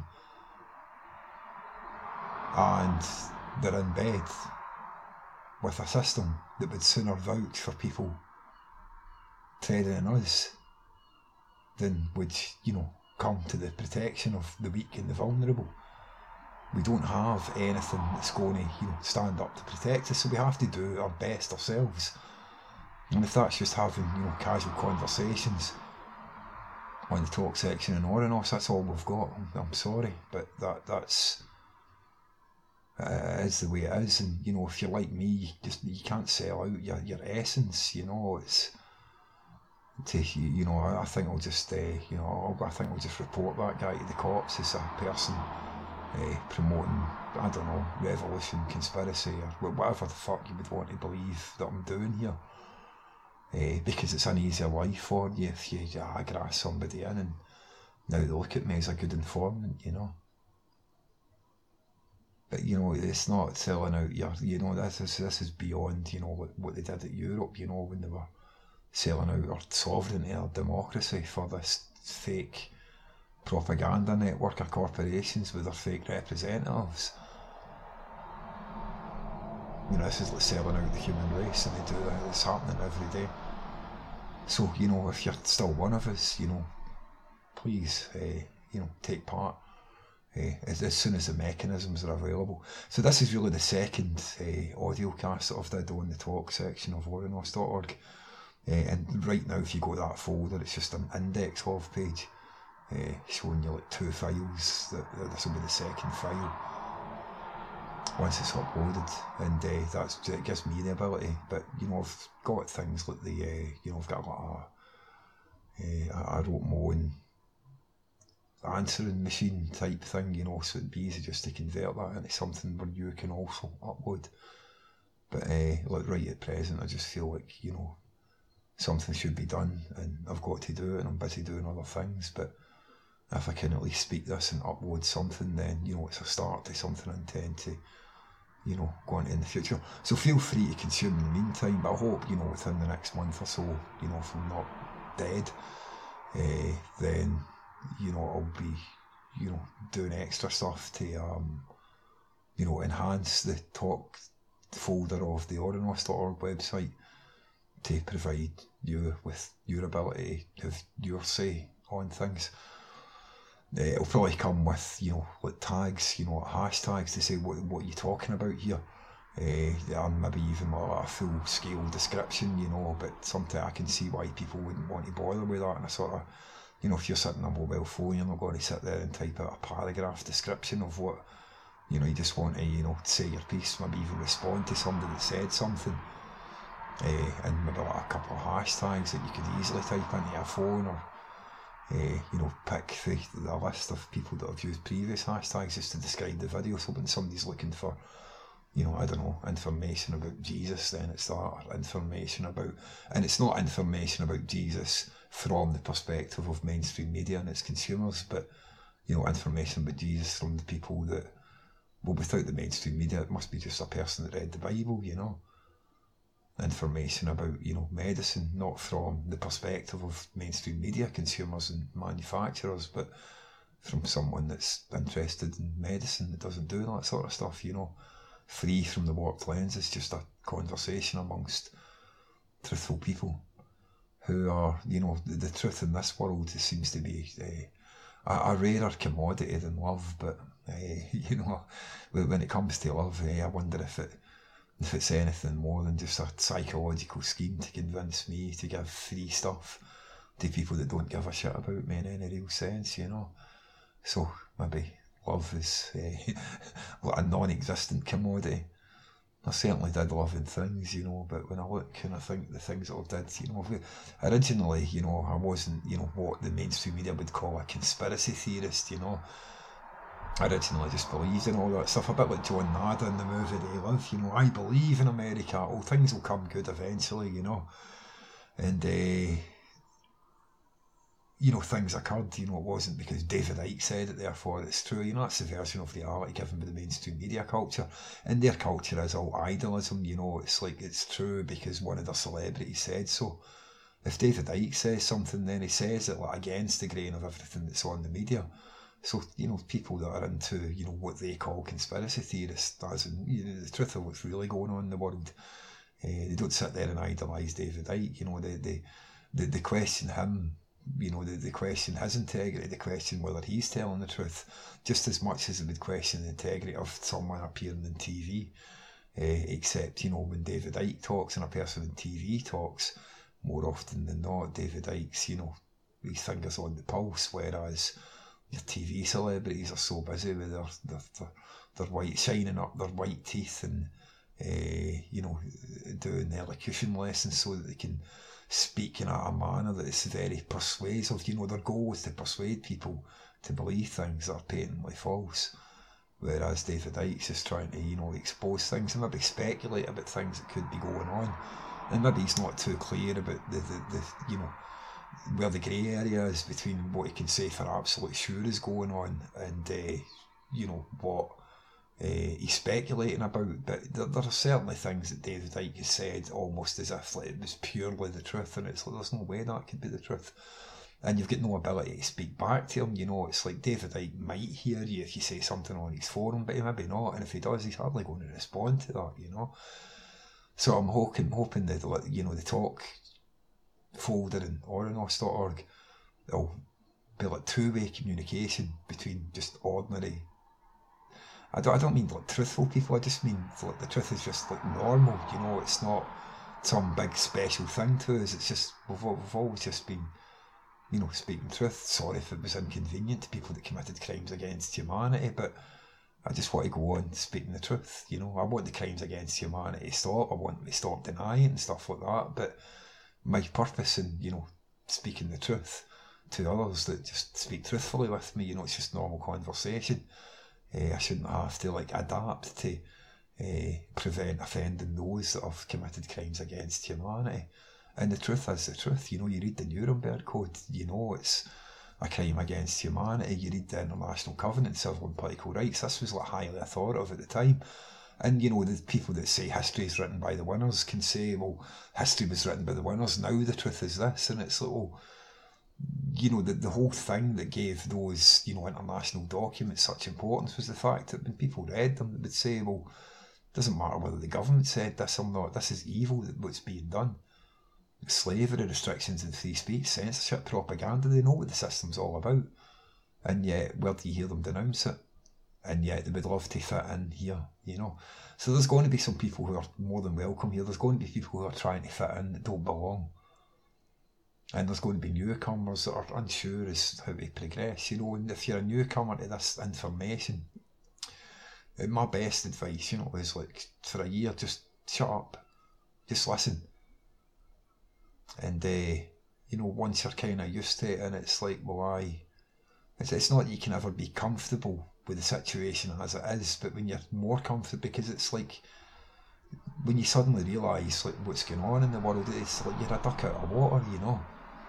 And they're in bed with a system that would sooner vouch for people treading on us than would, you know, come to the protection of the weak and the vulnerable. We don't have anything that's going to, you know, stand up to protect us, so we have to do our best ourselves. And if that's just having, you know, casual conversations on the talk section in Oranos, that's all we've got. I'm, I'm sorry, but that that's uh, is the way it is. And, you know, if you're like me, you just you can't sell out your, your essence. You know, it's to you know. I, I think I'll just, uh, you know, I'll, I think I'll just report that guy to the cops as a person uh, promoting, I don't know, revolution, conspiracy, or whatever the fuck you would want to believe that I'm doing here. Uh, because it's an easier life for you if you uh, grass somebody in, and now they look at me as a good informant, you know. But, you know, it's not selling out your, you know, this is this is beyond, you know, what, what they did at Europe, you know, when they were selling out our sovereignty, our democracy for this fake propaganda network of corporations with their fake representatives. You know, this is like selling out the human race, and they do that. It's happening every day. So, you know, if you're still one of us, you know, please, uh, you know, take part uh, as, as soon as the mechanisms are available. So this is really the second uh, audio cast that I've did on the talk section of Oranos dot org. Uh, and right now, if you go to that folder, it's just an index of page uh, showing you like two files. That, that this will be the second file once it's uploaded, and uh, that's it gives me the ability. But, you know, I've got things like the uh, you know, I've got like a uh, a rote mowing answering machine type thing, you know, so it'd be easy just to convert that into something where you can also upload. But uh, like right at present, I just feel like, you know, something should be done, and I've got to do it, and I'm busy doing other things. But if I can at least speak this and upload something, then, you know, it's a start to something I intend to, you know, go on in the future. So feel free to consume in the meantime, but I hope, you know, within the next month or so, you know, if I'm not dead, uh, then, you know, I'll be, you know, doing extra stuff to, um, you know, enhance the talk folder of the Oranos dot org website to provide you with your ability to have your say on things. Uh, it'll probably come with, you know, like tags, you know, hashtags to say what what you're talking about here. Uh, and maybe even like a full scale description, you know, but sometimes I can see why people wouldn't want to bother with that. And I sort of, you know, if you're sitting on a mobile phone, you're not going to sit there and type out a paragraph description of what, you know, you just want to, you know, say your piece, maybe even respond to somebody that said something. Uh, and maybe like a couple of hashtags that you could easily type into your phone, or Uh, you know, pick the, the list of people that have used previous hashtags just to describe the video. So when somebody's looking for, you know, I don't know, information about Jesus, then it's that, or information about, and it's not information about Jesus from the perspective of mainstream media and its consumers, but, you know, information about Jesus from the people that, well, without the mainstream media, it must be just a person that read the Bible, you know. Information about, you know, medicine, not from the perspective of mainstream media consumers and manufacturers, but from someone that's interested in medicine that doesn't do that sort of stuff, you know. Free from the warped lens. It's just a conversation amongst truthful people who are, you know, the, the truth in this world seems to be uh, a, a rarer commodity than love, but uh, you know, when it comes to love, uh, I wonder if it if it's anything more than just a psychological scheme to convince me to give free stuff to people that don't give a shit about me in any real sense, you know. So maybe love is uh, a non-existent commodity. I certainly did love in things, you know, but when I look and I think the things that I did, you know, originally, you know, I wasn't, you know, what the mainstream media would call a conspiracy theorist, you know. I originally just believed in all that stuff, a bit like John Nada in the movie They Live, you know, I believe in America, oh, things will come good eventually, you know. And, uh, you know, things occurred, you know, it wasn't because David Icke said it, therefore it's true, you know, that's the version of reality given by the mainstream media culture. And their culture is all idolism, you know, it's like it's true because one of their celebrities said so. If David Icke says something, then he says it like against the grain of everything that's on the media. So, you know, people that are into, you know, what they call conspiracy theorists, as in, you know, the truth of what's really going on in the world, uh, they don't sit there and idolise David Icke, you know, they, they, they, they question him, you know, they, they question his integrity, they question whether he's telling the truth, just as much as they would question the integrity of someone appearing on T V, uh, except, you know, when David Icke talks and a person on T V talks, more often than not, David Icke's, you know, his fingers on the pulse, whereas your T V celebrities are so busy with their their, their, their white, shining up their white teeth and, uh, you know, doing elocution lessons so that they can speak in a manner that is very persuasive. You know, their goal is to persuade people to believe things that are patently false. Whereas David Icke's just trying to, you know, expose things and maybe speculate about things that could be going on. And maybe he's not too clear about the, the, the you know, where the grey area is between what he can say for absolute sure is going on and, uh, you know, what uh, he's speculating about. But there, there are certainly things that David Icke has said almost as if like, it was purely the truth, and it's like there's no way that could be the truth. And you've got no ability to speak back to him, you know. It's like David Icke might hear you if you say something on his forum, but he maybe not, and if he does, he's hardly going to respond to that, you know. So I'm hoping, hoping that, you know, the talk folder in Oranos dot org, it'll be like two-way communication between just ordinary, I don't, I don't mean like truthful people, I just mean like the truth is just like normal, you know. It's not some big special thing to us, it's just, we've, we've always just been, you know, speaking truth. Sorry if it was inconvenient to people that committed crimes against humanity, but I just want to go on speaking the truth, you know. I want the crimes against humanity to stop, I want them to stop denying and stuff like that, but my purpose in, you know, speaking the truth to others that just speak truthfully with me, you know, it's just normal conversation. Uh, I shouldn't have to like adapt to uh, prevent offending those that have committed crimes against humanity. And the truth is the truth, you know. You read the Nuremberg Code, you know it's a crime against humanity. You read the International Covenant of Civil and Political Rights, this was like highly authoritative at the time. And, you know, the people that say history is written by the winners can say, well, history was written by the winners, now the truth is this. And it's like, well, you know, the, the whole thing that gave those, you know, international documents such importance was the fact that when people read them, they would say, well, it doesn't matter whether the government said this or not, this is evil, what's being done. Slavery, restrictions in free speech, censorship, propaganda, they know what the system's all about. And yet, where do you hear them denounce it? And yet they would love to fit in here, you know. So there's going to be some people who are more than welcome here. There's going to be people who are trying to fit in that don't belong. And there's going to be newcomers that are unsure as how to progress, you know. And if you're a newcomer to this information, my best advice, you know, is like for a year, just shut up, just listen. And, uh, you know, once you're kind of used to it, and it's like, well, I, it's, it's not that you can ever be comfortable, with the situation as it is, but when you're more comfortable, because it's like when you suddenly realise like what's going on in the world, it's like you're a duck out of water, you know.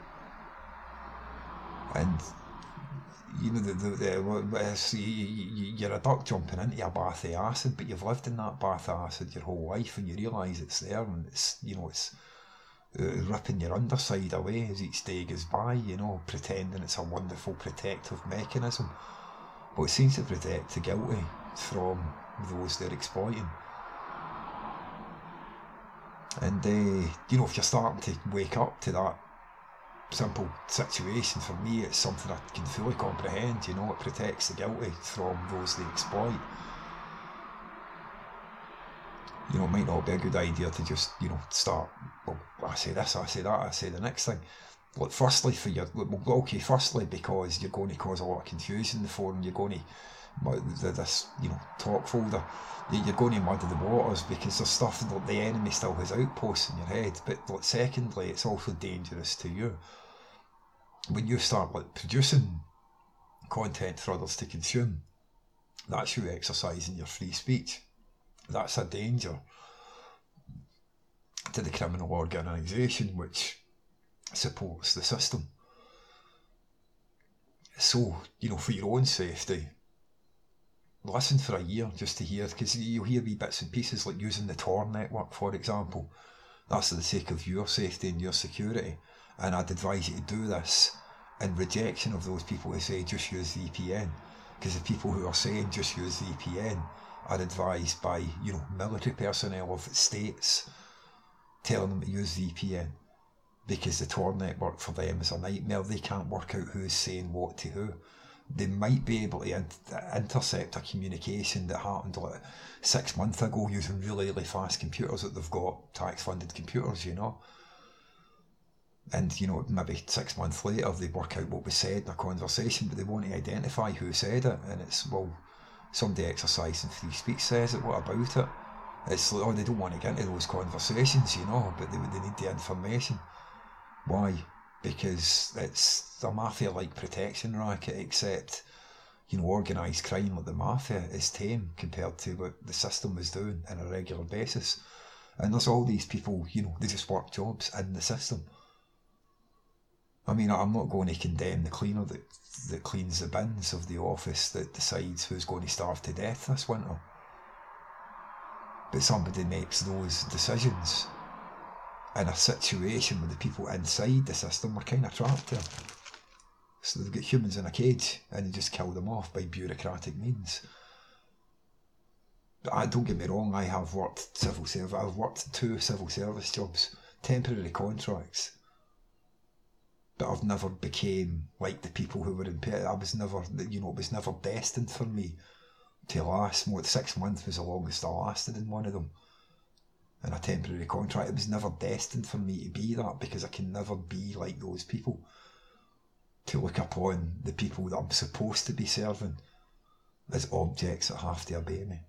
And you know the the, the you're a duck jumping into a bath of acid, but you've lived in that bath of acid your whole life, and you realise it's there, and it's, you know, it's uh, ripping your underside away as each day goes by, you know, pretending it's a wonderful protective mechanism. But it seems to protect the guilty from those they're exploiting. And uh, you know, if you're starting to wake up to that simple situation, for me it's something I can fully comprehend. You know, it protects the guilty from those they exploit. You know, it might not be a good idea to just, you know, start, well, I say this, I say that, I say the next thing. Look, firstly, for your, well, okay, firstly, because you're going to cause a lot of confusion in the forum, you're going to, this, you know, talk folder, you're going to muddy the waters, because there's stuff that the enemy still has outposts in your head. But look, secondly, it's also dangerous to you. When you start like producing content for others to consume, that's you exercising your free speech. That's a danger to the criminal organisation which supports the system. So, you know, for your own safety, listen for a year just to hear, because you'll hear wee bits and pieces like using the Tor network, for example. That's for the sake of your safety and your security. And I'd advise you to do this in rejection of those people who say just use V P N. Because the people who are saying just use V P N are advised by, you know, military personnel of states telling them to use V P N, because the Tor network for them is a nightmare. They can't work out who's saying what to who. They might be able to in- intercept a communication that happened like six months ago using really, really fast computers that they've got, tax-funded computers, you know. And, you know, maybe six months later they work out what was said in a conversation, but they want to identify who said it. And it's, well, somebody exercising free speech says it, what about it? It's like, oh, they don't want to get into those conversations, you know, but they, they need the information. Why? Because it's a mafia-like protection racket, except, you know, organised crime like the mafia is tame compared to what the system was doing on a regular basis. And there's all these people, you know, they just work jobs in the system. I mean, I'm not going to condemn the cleaner that, that cleans the bins of the office that decides who's going to starve to death this winter. But somebody makes those decisions in a situation where the people inside the system are kind of trapped there. So they've got humans in a cage and they just kill them off by bureaucratic means. But I, don't get me wrong, I have worked civil service, I've worked two civil service jobs, temporary contracts. But I've never became like the people who were in pay. I was never, you know, it was never destined for me to last. More six months was the longest I lasted in one of them. In a temporary contract, it was never destined for me to be that, because I can never be like those people. To look upon the people that I'm supposed to be serving as objects that have to obey me.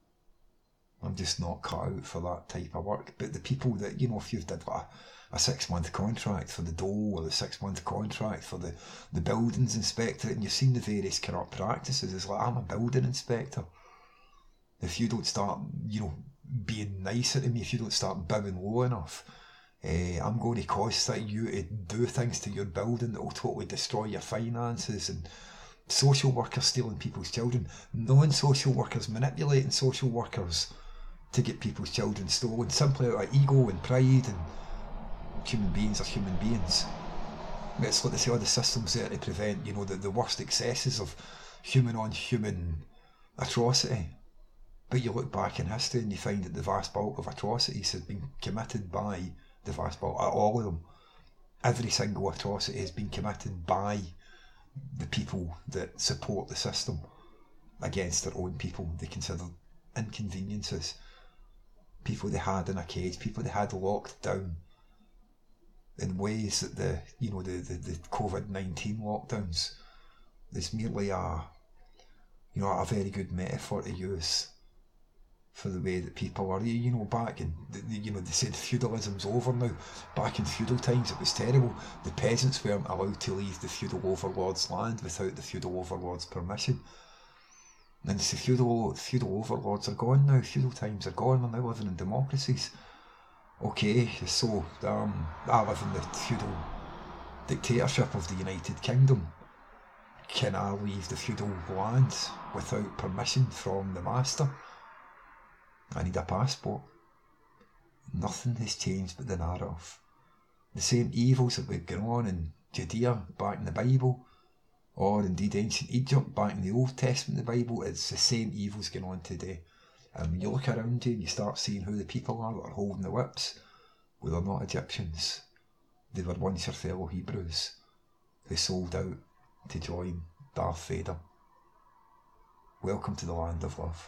I'm just not cut out for that type of work. But the people that, you know, if you've did like a, a six month contract for the dole, or the six month contract for the, the buildings inspector, and you've seen the various corrupt practices, it's like, I'm a building inspector. If you don't start, you know, being nicer to me, if you don't start bowing low enough, uh, I'm going to cause you to do things to your building that will totally destroy your finances. And social workers stealing people's children, non-social workers manipulating social workers to get people's children stolen, simply out of ego and pride, and human beings are human beings. It's like they say, oh, the system's there to prevent, you know, the, the worst excesses of human on human atrocity. But you look back in history and you find that the vast bulk of atrocities have been committed by the vast bulk, all of them. Every single atrocity has been committed by the people that support the system against their own people they consider inconveniences. People they had in a cage, people they had locked down in ways that the, you know, the, the, the COVID nineteen lockdowns is merely a, you know, a very good metaphor to use for the way that people are. You know, back in, you know, they said feudalism's over now. Back in feudal times it was terrible. The peasants weren't allowed to leave the feudal overlord's land without the feudal overlord's permission. And the feudal, feudal overlords are gone now, feudal times are gone, we're now living in democracies. Okay, so um, I live in the feudal dictatorship of the United Kingdom. Can I leave the feudal lands without permission from the master? I need a passport. Nothing has changed but the narrative. The same evils that were going on in Judea back in the Bible, or indeed ancient Egypt back in the Old Testament of the Bible, it's the same evils going on today. And when you look around you and you start seeing who the people are that are holding the whips, well, they're not Egyptians. They were once your fellow Hebrews who sold out to join Darth Vader. Welcome to the land of love.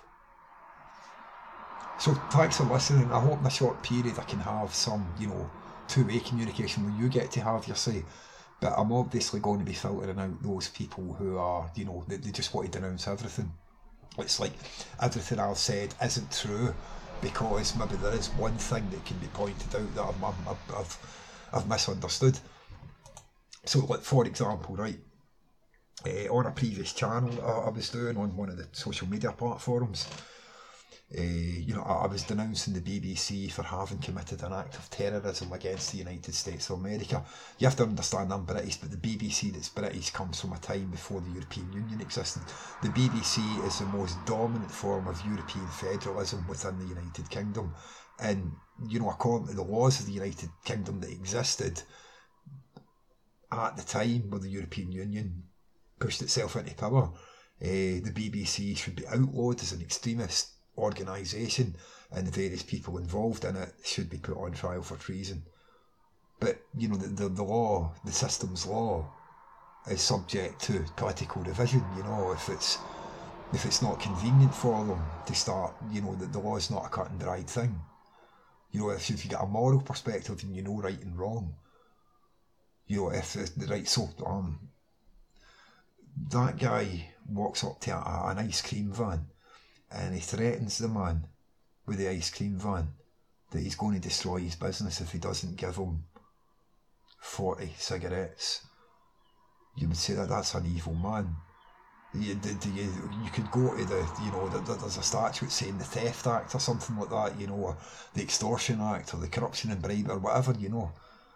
So thanks for listening. I hope in a short period I can have some, you know, two-way communication where you get to have your say. But I'm obviously going to be filtering out those people who are, you know, they, they just want to denounce everything. It's like everything I've said isn't true because maybe there is one thing that can be pointed out that I'm, I'm, I've, I've misunderstood. So, like, for example, right, uh, on a previous channel I, I was doing on one of the social media platforms, Uh, you know, I, I was denouncing the B B C for having committed an act of terrorism against the United States of America. You have to understand I'm British, but the B B C that's British comes from a time before the European Union existed. The B B C is the most dominant form of European federalism within the United Kingdom. And, you know, according to the laws of the United Kingdom that existed at the time where the European Union pushed itself into power, uh, the B B C should be outlawed as an extremist organisation, and the various people involved in it should be put on trial for treason. But, you know, the, the, the law, the system's law, is subject to political revision. You know, if it's if it's not convenient for them to start, you know, the, the law is not a cut and dried thing. You know, if, if you get a moral perspective and you know right and wrong, you know, if the right, so um, that guy walks up to a, an ice cream van and he threatens the man with the ice cream van that he's going to destroy his business if he doesn't give him forty cigarettes. You would say that that's an evil man. You, do you, you could go to the, you know, the, the, there's a statute saying the Theft Act or something like that, you know, or the Extortion Act or the Corruption and Bribe or whatever, you know.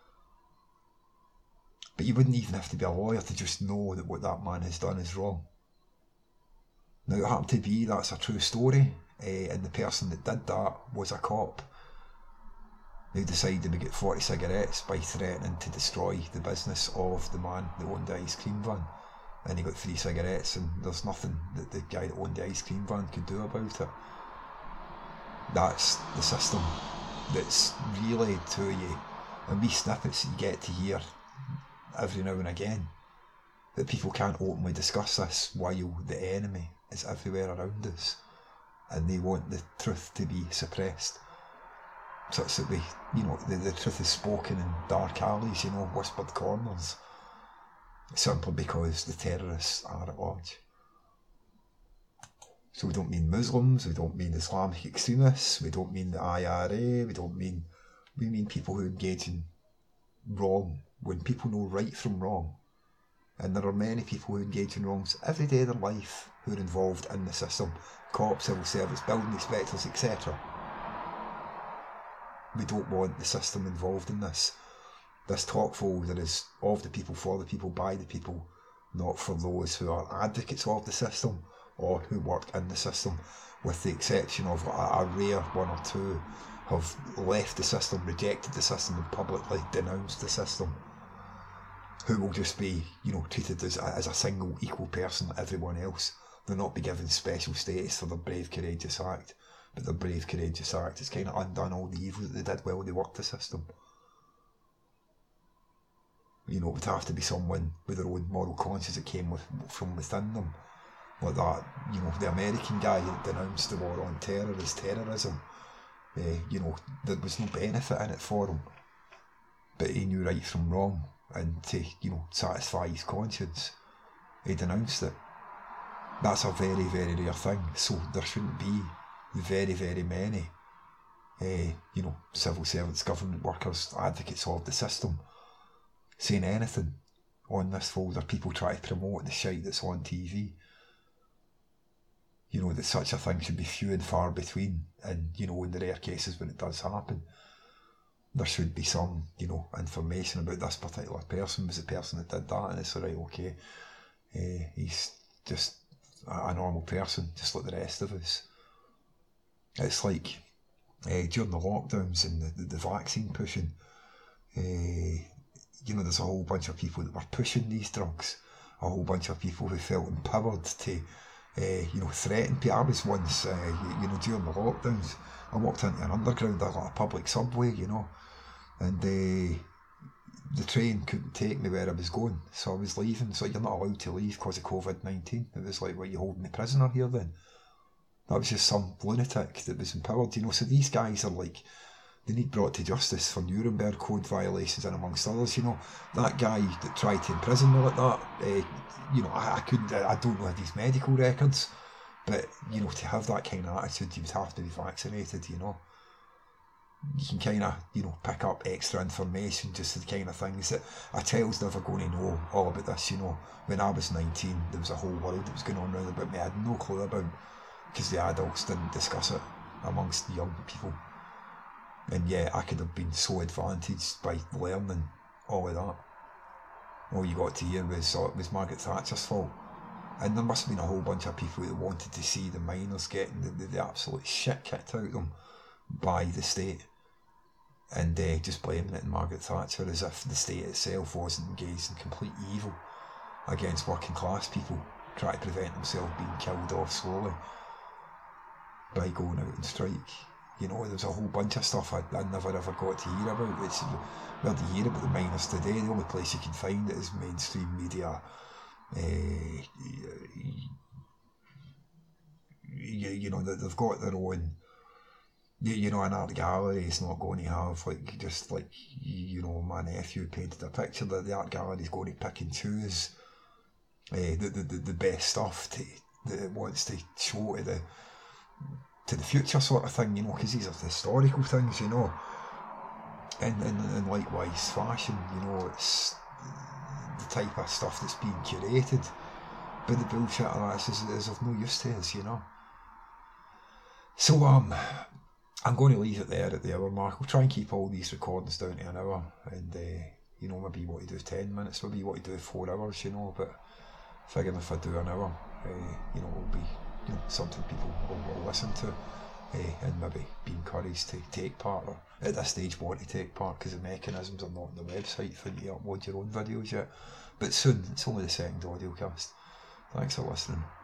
But you wouldn't even have to be a lawyer to just know that what that man has done is wrong. Now, it happened to be that's a true story, uh, and the person that did that was a cop. They decided to get forty cigarettes by threatening to destroy the business of the man that owned the ice cream van. And he got three cigarettes, and there's nothing that the guy that owned the ice cream van could do about it. That's the system that's relayed to you, and wee snippets that you get to hear every now and again, that people can't openly discuss this while the enemy is everywhere around us, and they want the truth to be suppressed, such that we, you know, the, the truth is spoken in dark alleys, you know, whispered corners, simply because the terrorists are at large. So we don't mean Muslims, we don't mean Islamic extremists, we don't mean the I R A, we don't mean, we mean people who engage in wrong, when people know right from wrong. And there are many people who engage in wrongs every day of their life who are involved in the system. Cops, civil service, building inspectors, et cetera. We don't want the system involved in this. This talk folder is of the people, for the people, by the people, not for those who are advocates of the system or who work in the system, with the exception of a, a rare one or two have left the system, rejected the system and publicly denounced the system, who will just be, you know, treated as, as a single equal person like everyone else. They'll not be given special status for their brave, courageous act, but their brave, courageous act has kind of undone all the evil that they did while they worked the system. You know, it would have to be someone with their own moral conscience that came with, from within them. Like that, you know, the American guy that denounced the war on terror as terrorism. Uh, you know, there was no benefit in it for him, but he knew right from wrong, and to, you know, satisfy his conscience, he denounced it. That's a very, very rare thing, so there shouldn't be very, very many, uh, you know, civil servants, government workers, advocates of the system saying anything on this folder. People try to promote the shite that's on T V. you know, that such a thing should be few and far between, and, you know, in the rare cases when it does happen, there should be some, you know, information about this particular person was the person that did that, and it's all right, okay, uh, he's just a, a normal person, just like the rest of us. It's like uh, during the lockdowns and the, the, the vaccine pushing, uh, you know, there's a whole bunch of people that were pushing these drugs, a whole bunch of people who felt empowered to, uh, you know, threaten people. I was once, uh, you, you know, during the lockdowns, I walked into an underground, like a public subway, you know, and uh, the train couldn't take me where I was going, so I was leaving. So you're not allowed to leave because of COVID nineteen. It was like, what, you holding me prisoner here then? That was just some lunatic that was empowered, you know. So these guys are like, they need brought to justice for Nuremberg Code violations and amongst others, you know. That guy that tried to imprison me like that, uh, you know, I, I couldn't, I don't know his medical records, but, you know, to have that kind of attitude, you would have to be vaccinated, you know. You can kind of, you know, pick up extra information, just the kind of things that a child's never going to know all about this, you know. When I was nineteen, there was a whole world that was going on around about me I had no clue about, because the adults didn't discuss it amongst the young people. And yeah, I could have been so advantaged by learning all of that. All you got to hear was, oh, it was Margaret Thatcher's fault. And there must have been a whole bunch of people that wanted to see the miners getting the, the, the absolute shit kicked out of them by the state, and uh, just blaming it on Margaret Thatcher as if the state itself wasn't engaged in complete evil against working class people, trying to prevent themselves being killed off slowly by going out and strike. You know, there's a whole bunch of stuff I, I never ever got to hear about. It's well to hear about the miners today. The only place you can find it is mainstream media. Uh, you, you know, they've got their own. You, you know, an art gallery is not going to have, like, just like, you know, my nephew painted a picture that the art gallery is going to pick and choose uh, the, the, the, the best stuff to, that it wants to show to the to the future sort of thing, you know, because these are historical things, you know. And, and, and likewise, fashion, you know, it's the type of stuff that's being curated. But the bullshit of that is, is of no use to us, you know. So, um... I'm going to leave it there at the hour mark. We'll try and keep all these recordings down to an hour, and uh, you know, maybe what you do ten minutes, maybe what you do four hours, you know. But figuring if I do an hour, uh, you know, it'll be, you know, something people will, will listen to, uh, and maybe be encouraged to take part, or at this stage want to take part, because the mechanisms are not on the website for you to upload your own videos yet. But soon, it's only the second audio cast. Thanks for listening.